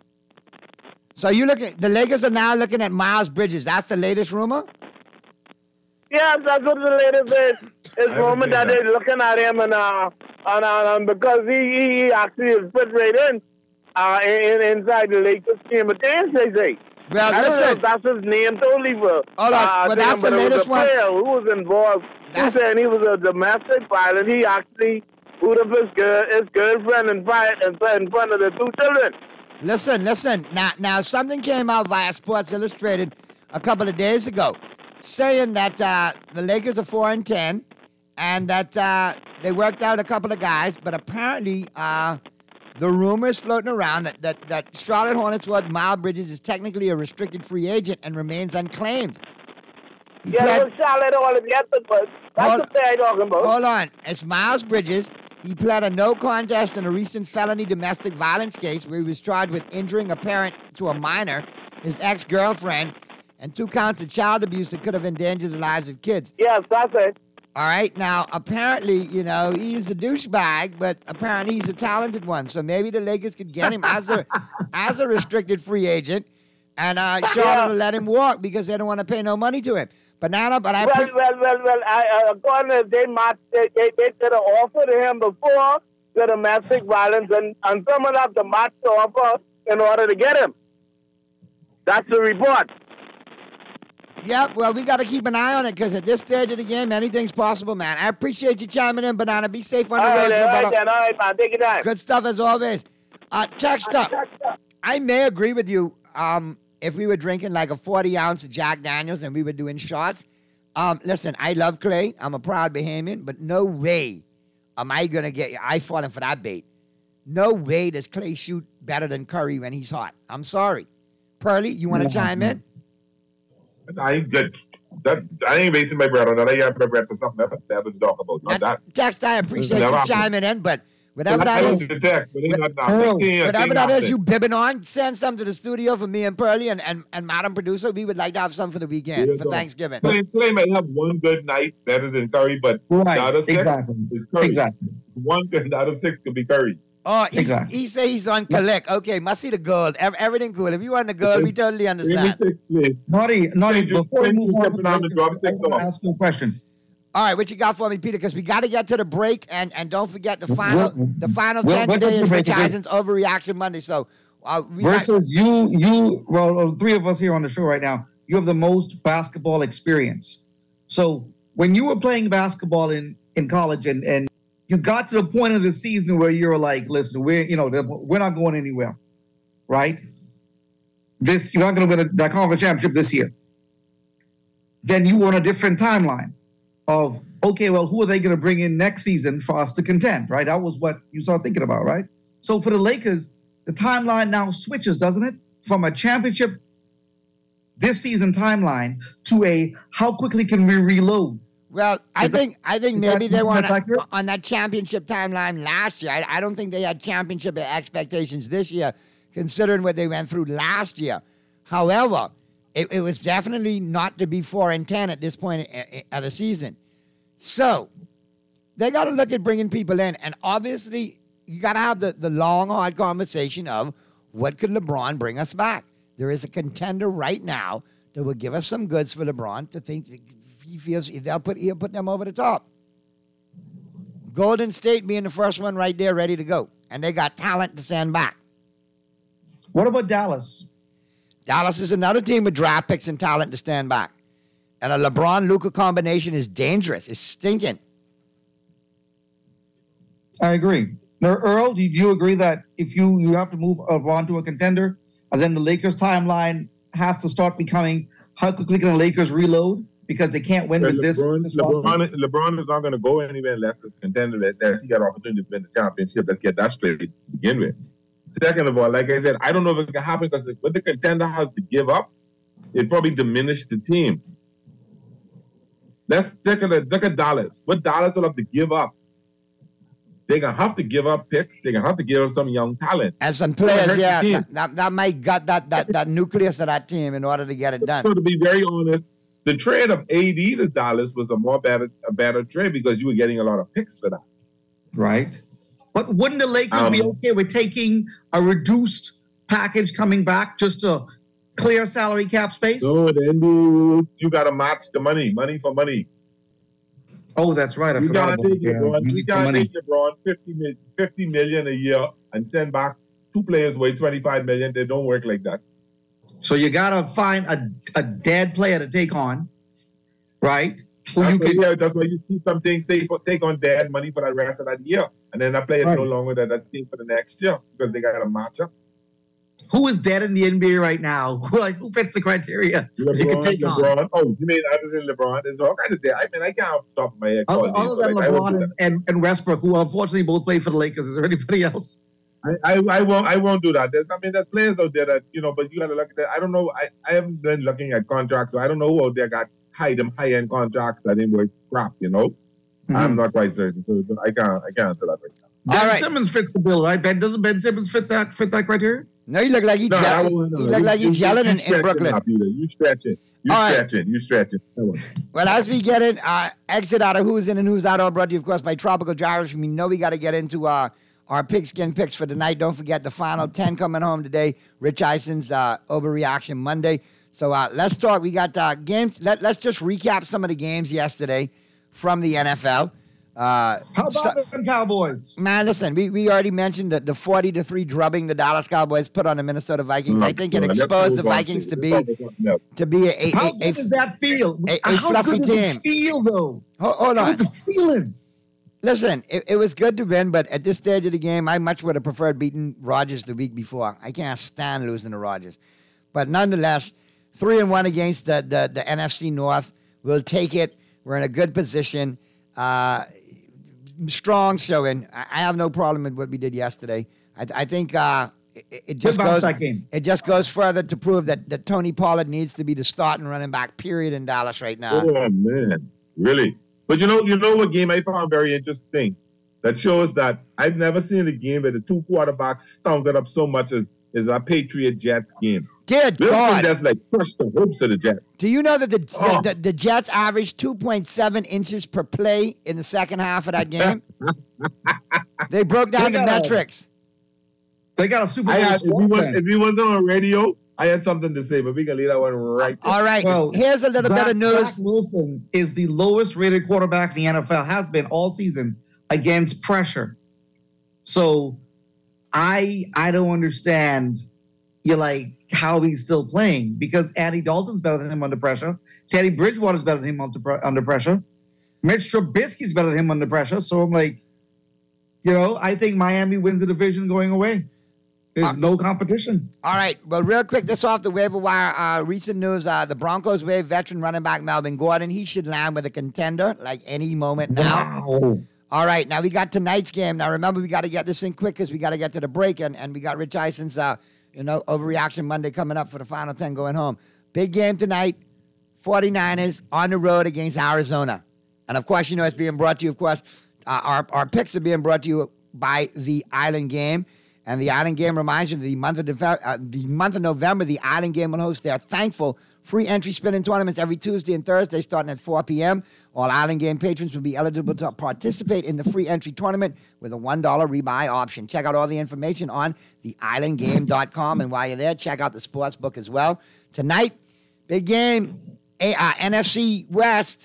E: So the Lakers are now looking at Miles Bridges. That's the latest rumor?
A: Yeah, that's what the latest is rumored that they're looking at him, and because he actually is fit right in inside the Lakers team. But then they say,
E: well,
A: I don't know if that's his name totally. But
E: that's the latest one.
A: Who was involved? He said he was a domestic violence. He actually put up his girlfriend in front of the two children.
E: Listen. Now something came out via Sports Illustrated a couple of days ago, saying that the Lakers are 4-10, and that they worked out a couple of guys, but apparently the rumors floating around that Charlotte Hornets' Miles Bridges is technically a restricted free agent and remains unclaimed.
A: It was Charlotte Hornets, yes, but that's the thing I'm talking about.
E: Hold on. It's Miles Bridges. He pled a no contest in a recent felony domestic violence case where he was charged with injuring a parent to a minor, his ex-girlfriend, and 2 counts of child abuse that could have endangered the lives of kids.
A: Yes, that's it.
E: All right. Now, apparently, he's a douchebag, but apparently he's a talented one. So maybe the Lakers could get him as a restricted free agent, and Charlotte will let him walk because they don't want to pay no money to him. Banana, but
A: according to they could have offered him before the domestic violence, and someone have to match the offer in order to get him. That's the report.
E: Yep, well, we got to keep an eye on it because at this stage of the game, anything's possible, man. I appreciate you chiming in, Banana. Be safe on the road.
A: All right, man. Take your time.
E: Good stuff as always. Text up. I may agree with you if we were drinking like a 40-ounce of Jack Daniels and we were doing shots. Listen, I love Clay. I'm a proud Bahamian, but no way am I going to get I falling for that bait. No way does Clay shoot better than Curry when he's hot. I'm sorry. Pearly, you want to chime in?
U: I ain't good. I ain't wasting my breath on that. I got my breath for something else that to talk about. Not that.
E: Text, I appreciate you chiming in, but whatever that is, whatever that is you bibbing on, send some to the studio for me and Pearly and Madam Producer. We would like to have some for the weekend, for Thanksgiving.
U: Clay may have one good night better than Curry, but the other six is Curry.
C: Exactly.
U: One good, the other 6 could be Curry.
E: Oh, he say he's on collect. Okay, must see the gold. Everything cool. If you want the gold, we totally understand.
C: Naughty, before we move on, I want to ask you a question.
E: All right, what you got for me, Peter? Because we got to get to the break, and don't forget the final 10 today is Rich Eisen's Overreaction Monday. So
C: versus you, well, 3 of us here on the show right now, you have the most basketball experience. So when you were playing basketball in college and you got to the point of the season where you were like, listen, we're not going anywhere, right? You're not going to win the conference championship this year. Then you were on a different timeline of, okay, well, who are they going to bring in next season for us to contend, right? That was what you started thinking about, right? So for the Lakers, the timeline now switches, doesn't it? From a championship this season timeline to a how quickly can we reload?
E: Well, I think maybe they were on that championship timeline last year. I don't think they had championship expectations this year, considering what they went through last year. However, it was definitely not to be 4-10 at this point of the season. So they got to look at bringing people in, and obviously you got to have the long, hard conversation of what could LeBron bring us back. There is a contender right now that will give us some goods for LeBron to think. He feels he'll put them over the top. Golden State being the first one right there, ready to go. And they got talent to send back.
C: What about Dallas?
E: Dallas is another team with draft picks and talent to stand back. And a LeBron-Luka combination is dangerous. It's stinking.
C: I agree. Now, Earl, do you agree that if you have to move LeBron to a contender, and then the Lakers timeline has to start becoming how quickly can the Lakers reload? because they can't win with this roster.
U: LeBron is not going to go anywhere unless it's contender. Unless he got an opportunity to win the championship. Let's get that straight to begin with. Second of all, like I said, I don't know if it can happen because what the contender has to give up, it probably diminished the team. Let's look at Dallas. What Dallas will have to give up? They're going to have to give up picks. They're going to have to give up some young talent.
E: And some players, yeah. That might gut that nucleus of that team in order to get it done.
U: So to be very honest, the trade of AD to Dallas was a better trade because you were getting a lot of picks for that.
C: Right. But wouldn't the Lakers be okay with taking a reduced package coming back just to clear salary cap space?
U: No, then you got to match the money for money.
C: Oh, that's right. I forgot about that.
U: You can't take LeBron $50 million a year and send back two players worth $25 million. They don't work like that.
C: So you got to find a dead player to take on, right?
U: That's why you see some things take on dead money for the rest of that year. And then that player is no longer that team for the next year because they got to match up.
C: Who is dead in the NBA right now? Who fits the criteria?
U: LeBron,
C: you can take
U: LeBron.
C: on?
U: Oh, you mean other than LeBron? There's all kinds of dead. I mean, I can't stop my head.
C: Other than LeBron and Westbrook, who unfortunately both play for the Lakers, is there anybody else?
U: I won't do that. There's players out there that, but you got to look at that. I don't know. I haven't been looking at contracts, so I don't know who out there got high-end contracts that ain't worth crap, Mm-hmm. I'm not quite certain. So I can't answer that right now.
C: Ben Simmons fits the bill, right? Doesn't Ben Simmons fit that criteria?
E: No, you look like he's gelling in Brooklyn.
U: You stretch it. You stretch it.
E: Well, as we get in, exit out of who's in and who's out, all brought to you, of course, by Tropical Gyros. We know we got to get into our pigskin picks for tonight. Don't forget the final 10 coming home today. Rich Eison's overreaction Monday. So let's talk. We got games. Let's just recap some of the games yesterday from the NFL.
C: How about them Cowboys?
E: Man, listen, we already mentioned that the 40-3 drubbing the Dallas Cowboys put on the Minnesota Vikings. I think it exposed the Vikings to be a
C: how good does that feel? How good does it feel, though?
E: Hold on.
C: What's the feeling?
E: Listen, it was good to win, but at this stage of the game, I much would have preferred beating Rodgers the week before. I can't stand losing to Rodgers. But nonetheless, 3-1 against the NFC North. We'll take it. We're in a good position. Strong showing. I have no problem with what we did yesterday. I think it just goes further to prove that Tony Pollard needs to be the starting running back, period, in Dallas right now.
U: Oh, man. Really? But you know what game I found very interesting? That shows that I've never seen a game where the two quarterbacks stunk it up so much as a Patriot-Jets game.
E: Good God.
U: That's like crushed the hopes of the Jets.
E: Do you know that the Jets averaged 2.7 inches per play in the second half of that game? They broke down the metrics.
C: They got a Super Bowl.
U: If we wasn't on radio, I had something to say, but we can leave that one right there.
E: All right. Well, here's a little bit of news.
C: Zach Wilson is the lowest rated quarterback in the NFL, has been all season, against pressure. So I don't understand how he's still playing, because Andy Dalton's better than him under pressure. Teddy Bridgewater's better than him under pressure. Mitch Trubisky's better than him under pressure. So I'm like, I think Miami wins the division going away. There's no competition.
E: All right. Well, real quick, this off the waiver wire. Recent news, the Broncos waive veteran running back Melvin Gordon. He should land with a contender like any moment now.
C: Wow.
E: All right. Now, we got tonight's game. Now, remember, we got to get this in quick because we got to get to the break. And we got Rich Eison's overreaction Monday coming up for the final 10 going home. Big game tonight. 49ers on the road against Arizona. And, of course, it's being brought to you, of course, our picks are being brought to you by the Island Game. And the Island Game reminds you that the month of November, the Island Game will host their Thankful free entry spinning tournaments every Tuesday and Thursday starting at 4 p.m. All Island Game patrons will be eligible to participate in the free entry tournament with a $1 rebuy option. Check out all the information on theislandgame.com. And while you're there, check out the sports book as well. Tonight, big game, NFC West.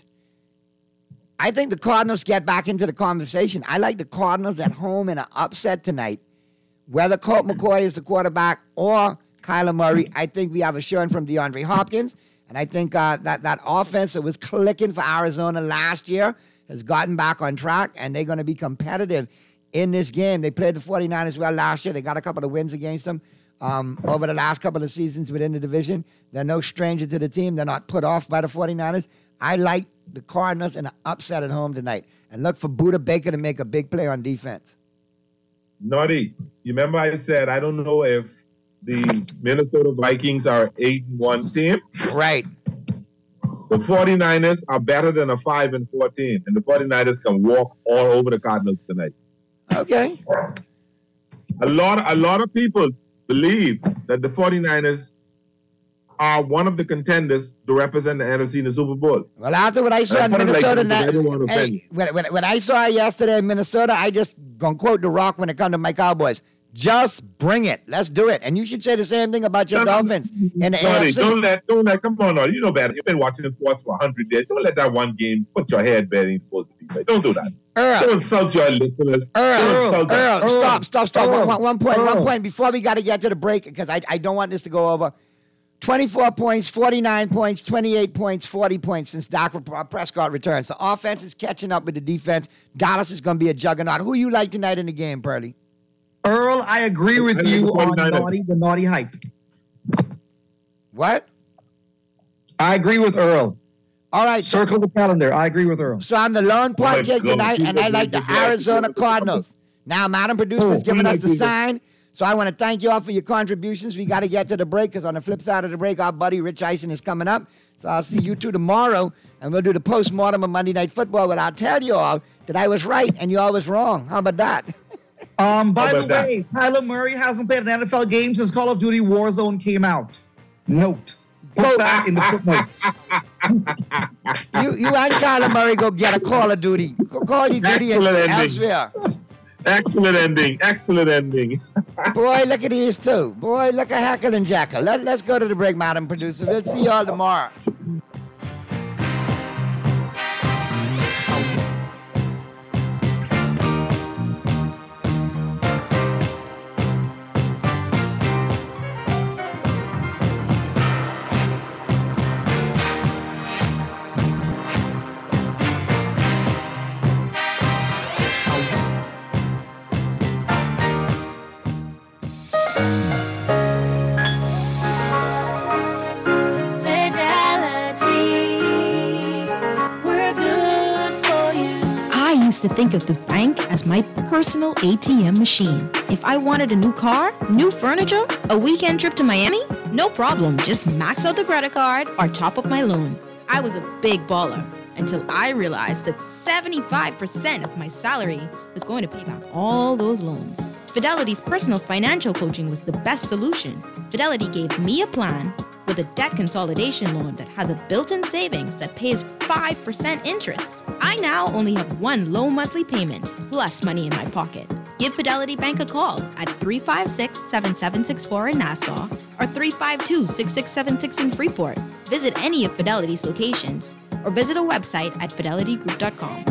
E: I think the Cardinals get back into the conversation. I like the Cardinals at home in an upset tonight. Whether Colt McCoy is the quarterback or Kyler Murray, I think we have a showing from DeAndre Hopkins. And I think that offense that was clicking for Arizona last year has gotten back on track, and they're going to be competitive in this game. They played the 49ers well last year. They got a couple of wins against them over the last couple of seasons within the division. They're no stranger to the team. They're not put off by the 49ers. I like the Cardinals in an upset at home tonight. And look for Buda Baker to make a big play on defense.
U: Naughty, you remember I said I don't know if the Minnesota Vikings are 8-1 team?
E: Right.
U: The 49ers are better than a 5-14, and the 49ers can walk all over the Cardinals tonight.
E: Okay.
U: A lot of people believe that the 49ers are one of the contenders to represent the NFC in the Super Bowl.
E: Well, after what I saw in Minnesota, when I saw yesterday in Minnesota, I just gonna quote The Rock when it comes to my Cowboys. Just bring it. Let's do it. And you should say the same thing about your Dolphins in the AFC.
U: Don't let, come on, you know better. You've been watching sports for 100 days. Don't let that one game put your head where it ain't supposed to be. Right? Don't do that. Don't insult your listeners.
E: Earl, stop. One point before we got to get to the break, because I don't want this to go over. 24 points, 49 points, 28 points, 40 points since Dak Prescott returns. The offense is catching up with the defense. Dallas is going to be a juggernaut. Who you like tonight in the game, Pearly?
C: Earl, I agree with you on the naughty hype.
E: What?
C: I agree with Earl.
E: All right.
C: Circle the calendar. I agree with Earl.
E: So I'm the lone point kid tonight, and I like the Arizona Cardinals. Now, Madam Producer's giving us the sign. So I want to thank you all for your contributions. We got to get to the break, because on the flip side of the break, our buddy Rich Eisen is coming up. So I'll see you two tomorrow, and we'll do the post-mortem of Monday Night Football. But I'll tell you all that I was right and you all was wrong. How about that?
C: By the way, Kyler Murray hasn't played an NFL game since Call of Duty Warzone came out. Note. Put that in the footnotes.
E: You and Kyler Murray go get a Call of Duty. Call of Duty elsewhere.
U: Excellent ending.
E: Boy, look at these two. Boy, look at Hackle and Jackal. Let's go to the break, Madam Producer. We'll see you all tomorrow.
O: To think of the bank as my personal ATM machine. If I wanted a new car, new furniture, a weekend trip to Miami, no problem. Just max out the credit card or top up my loan. I was a big baller until I realized that 75% of my salary was going to pay back all those loans. Fidelity's personal financial coaching was the best solution. Fidelity gave me a plan with a debt consolidation loan that has a built-in savings that pays 5% interest. I now only have one low monthly payment, plus money in my pocket. Give Fidelity Bank a call at 356-7764 in Nassau or 352-6676 in Freeport. Visit any of Fidelity's locations or visit a website at fidelitygroup.com.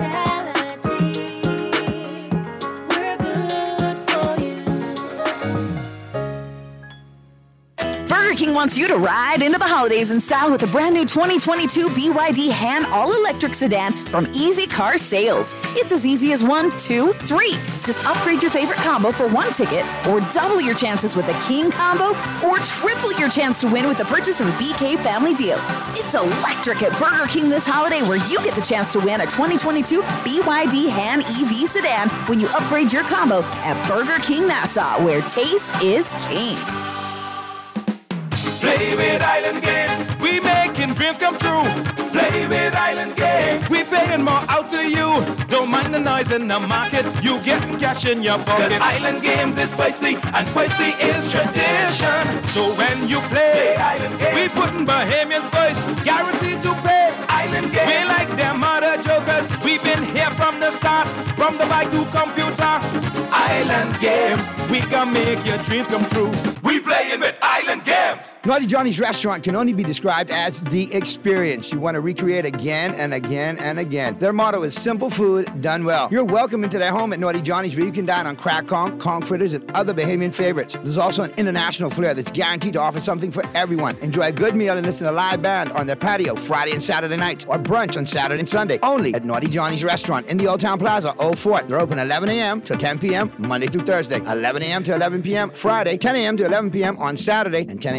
F: Burger King wants you to ride into the holidays in style with a brand new 2022 BYD Han all-electric sedan from Easy Car Sales. It's as easy as 1, 2, 3. Just upgrade your favorite combo for one ticket, or double your chances with a King combo, or triple your chance to win with the purchase of a BK family deal. It's electric at Burger King this holiday, where you get the chance to win a 2022 BYD Han EV sedan when you upgrade your combo at Burger King Nassau, where taste is king.
K: Play with Island Games, we making dreams come true. Play with Island Games, we paying more out to you. Don't mind the noise in the market, you get cash in your pocket. 'Cause Island Games is spicy, and spicy is tradition. So when you play Island Games, we putting Bahamians first, guaranteed to pay. Island Games, we like them other jokers. We've been here from the start, from the bike to computer. Island Games, we can make your dreams come true. We playing with Island Games.
E: Naughty Johnny's restaurant can only be described as the experience you want to recreate again and again and again. Their motto is simple food done well. You're welcome into their home at Naughty Johnny's, where you can dine on crack conch fritters, and other Bahamian favorites. There's also an international flair that's guaranteed to offer something for everyone. Enjoy a good meal and listen to a live band on their patio Friday and Saturday nights, or brunch on Saturday and Sunday, only at Naughty Johnny's restaurant in the Old Town Plaza, Old Fort. They're open 11 a.m. to 10 p.m. Monday through Thursday, 11 a.m. to 11 p.m. Friday, 10 a.m. to 11 p.m. on Saturday, and 10 a.m.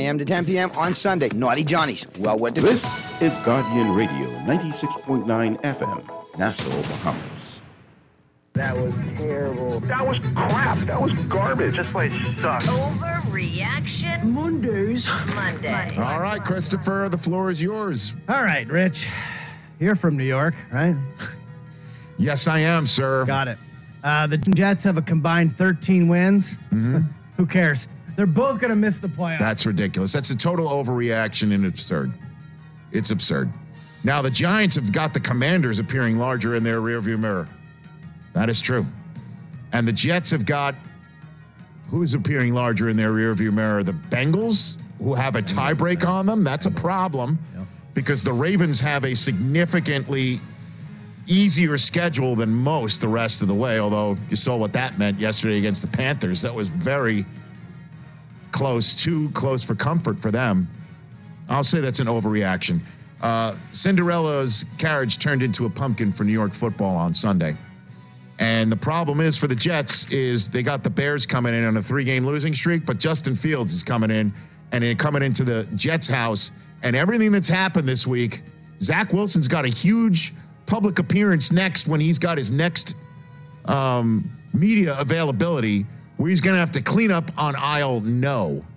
E: a.m. to 10 p.m. on Sunday. Naughty Johnnies. Well, what
L: This is Guardian Radio, 96.9 FM, Nassau, Bahamas.
A: That was terrible. That was crap. That was garbage. This place sucks.
G: Overreaction Mondays. Monday.
V: All right, Christopher, the floor is yours.
W: All right, Rich. You're from New York, right?
V: Yes, I am, sir.
W: Got it. The Jets have a combined 13 wins.
V: Mm-hmm.
W: Who cares? They're both going to miss the playoffs.
V: That's ridiculous. That's a total overreaction and absurd. It's absurd. Now, the Giants have got the Commanders appearing larger in their rearview mirror. That is true. And the Jets have got, who's appearing larger in their rearview mirror? The Bengals, who have a tiebreak on them. That's a problem because the Ravens have a significantly easier schedule than most the rest of the way, although you saw what that meant yesterday against the Panthers. That was very close, too close for comfort for them. I'll say that's an overreaction. Cinderella's carriage turned into a pumpkin for New York football on Sunday. And the problem is for the Jets is they got the Bears coming in on a 3-game losing streak, but Justin Fields is coming in, and they're coming into the Jets' house. And everything that's happened this week, Zach Wilson's got a huge public appearance next when he's got his next media availability where he's going to have to clean up on aisle no.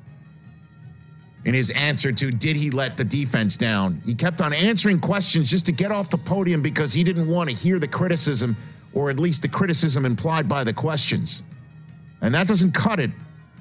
V: In his answer to, did he let the defense down? He kept on answering questions just to get off the podium because he didn't want to hear the criticism, or at least the criticism implied by the questions. And that doesn't cut it.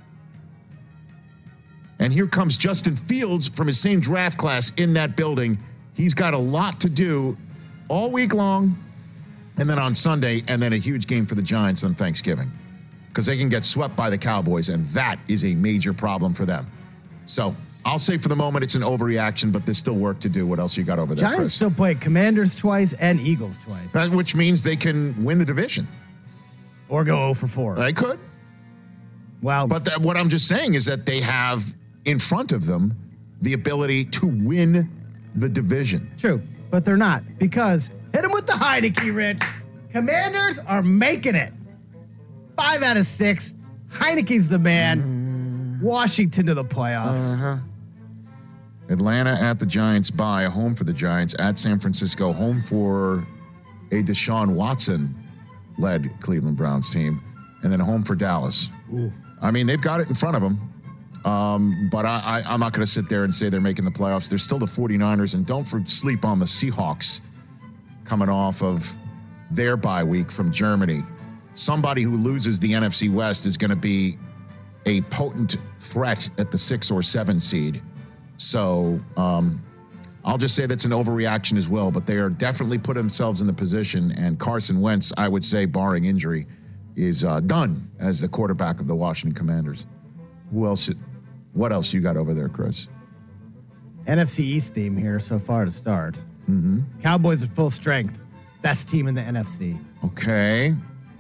V: And here comes Justin Fields from his same draft class in that building. He's got a lot to do all week long, and then on Sunday, and then a huge game for the Giants on Thanksgiving because they can get swept by the Cowboys, and that is a major problem for them. So I'll say for the moment it's an overreaction, but there's still work to do. What else you got over there,
W: Giants
V: Chris?
W: still play Commanders twice and Eagles twice.
V: Which means they can win the division.
W: Or go 0 for 4.
V: They could.
W: Wow.
V: But what I'm just saying is that they have in front of them the ability to win the division.
W: True, but they're not because hit them with the Heineke, Rich. Commanders are making it. 5 out of 6. Heineke's the man. Washington to the playoffs.
V: Atlanta at the Giants bye, home for the Giants, at San Francisco, home for a Deshaun Watson-led Cleveland Browns team, and then home for Dallas.
W: Ooh.
V: I mean, they've got it in front of them, but I'm not going to sit there and say they're making the playoffs. They're still the 49ers, and don't sleep on the Seahawks coming off of their bye week from Germany. Somebody who loses the NFC West is going to be a potent threat at the 6 or 7 seed. So I'll just say that's an overreaction as well, but they are definitely put themselves in the position, and Carson Wentz, I would say, barring injury, is done as the quarterback of the Washington Commanders. What else you got over there, Chris?
W: NFC East theme here so far to start.
V: Mm-hmm.
W: Cowboys at full strength. Best team in the NFC.
V: Okay.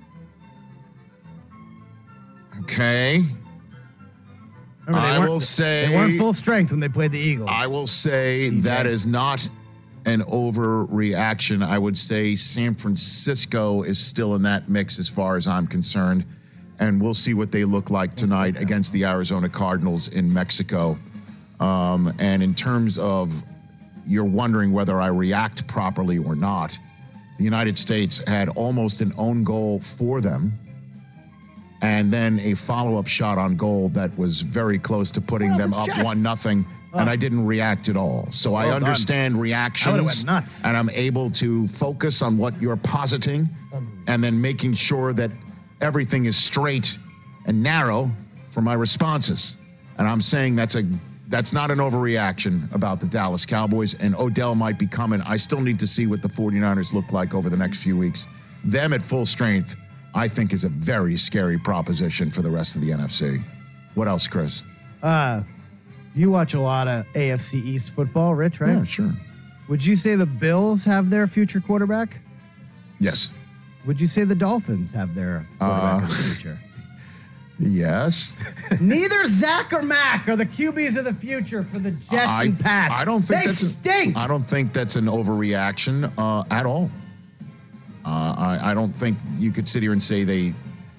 W: Remember,
V: will say
W: they weren't full strength when they played the Eagles.
V: I will say that is not an overreaction. I would say San Francisco is still in that mix as far as I'm concerned, and we'll see what they look like tonight against the Arizona Cardinals in Mexico. And in terms of you're wondering whether I react properly or not, the United States had almost an own goal for them, and then a follow-up shot on goal that was very close to putting them up 1-0, and I didn't react at all. So I understand reactions,
W: I would've went nuts.
V: and I'm able to focus on what you're positing, and then making sure that everything is straight and narrow for my responses. And I'm saying that's not an overreaction about the Dallas Cowboys, and Odell might be coming. I still need to see what the 49ers look like over the next few weeks. Them at full strength, I think, is a very scary proposition for the rest of the NFC. What else, Chris?
W: You watch a lot of AFC East football, Rich, right?
V: Yeah, sure.
W: Would you say the Bills have their future quarterback?
V: Yes.
W: Would you say the Dolphins have their quarterback of the future?
V: Yes.
W: Neither Zach or Mac are the QBs of the future for the Jets and Pats.
V: I don't think
W: they stink.
V: I don't think that's an overreaction at all. I don't think you could sit here and say they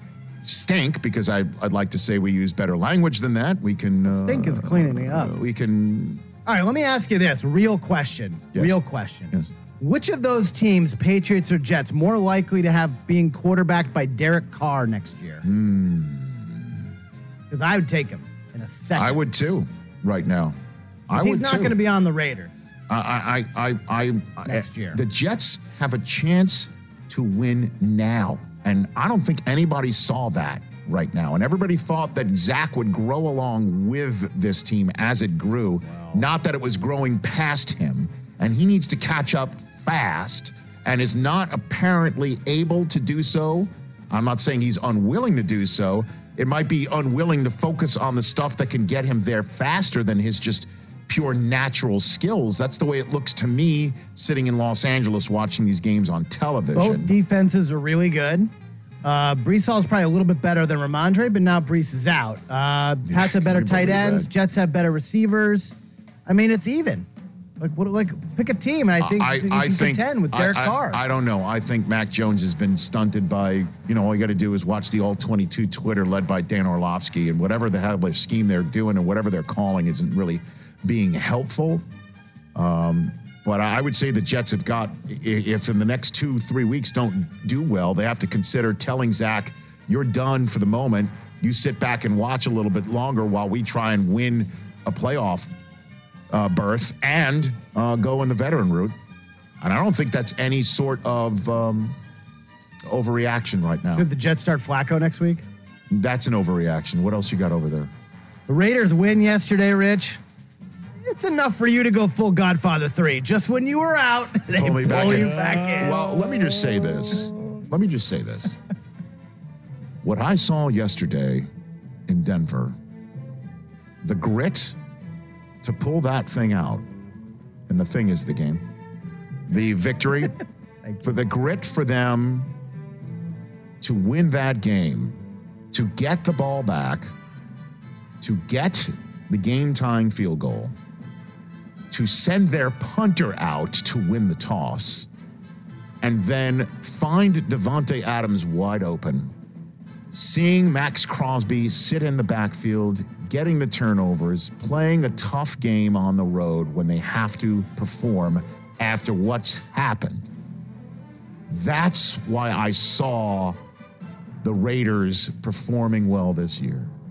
V: stink, because I'd like to say we use better language than that. We can...
W: Stink is cleaning it up.
V: We can...
W: All right, let me ask you this. Real question.
V: Yes.
W: Real question.
V: Yes.
W: Which of those teams, Patriots or Jets, more likely to have being quarterbacked by Derek Carr next year? Because I would take him in a second.
V: I would too, right now.
W: He's not going to be on the Raiders
V: next year. The Jets have a chance to win now, and I don't think anybody saw that right now. And everybody thought that Zach would grow along with this team as it grew, not that it was growing past him. And he needs to catch up fast and is not apparently able to do so. I'm not saying he's unwilling to do so. It might be unwilling to focus on the stuff that can get him there faster than his just pure natural skills. That's the way it looks to me sitting in Los Angeles watching these games on television.
W: Both defenses are really good. Brees Hall is probably a little bit better than Ramondre, but now Brees is out. Pats have better tight ends. Jets have better receivers. I mean, it's even. Pick a team, and I think you can contend with Derek Carr.
V: I don't know. I think Mac Jones has been stunted by, all you got to do is watch the All-22 Twitter led by Dan Orlovsky, and whatever the hell scheme they're doing and whatever they're calling isn't really being helpful. But I would say the Jets have got, if in the next 2-3 weeks don't do well, they have to consider telling Zach, you're done for the moment. You sit back and watch a little bit longer while we try and win a playoff berth and go in the veteran route. And I don't think that's any sort of overreaction right now.
W: Should the Jets start Flacco next week?
V: That's an overreaction. What else you got over there?
W: The Raiders win yesterday, Rich. It's enough for you to go full Godfather 3. Just when you were out, they pull you back in.
V: Well, let me just say this. What I saw yesterday in Denver, the grit to pull that thing out, and the thing is the game, the victory, for the grit for them to win that game, to get the ball back, to get the game-tying field goal, to send their punter out to win the toss, and then find Devontae Adams wide open, seeing Max Crosby sit in the backfield, getting the turnovers, playing a tough game on the road when they have to perform after what's happened. That's why I saw the Raiders performing well this year.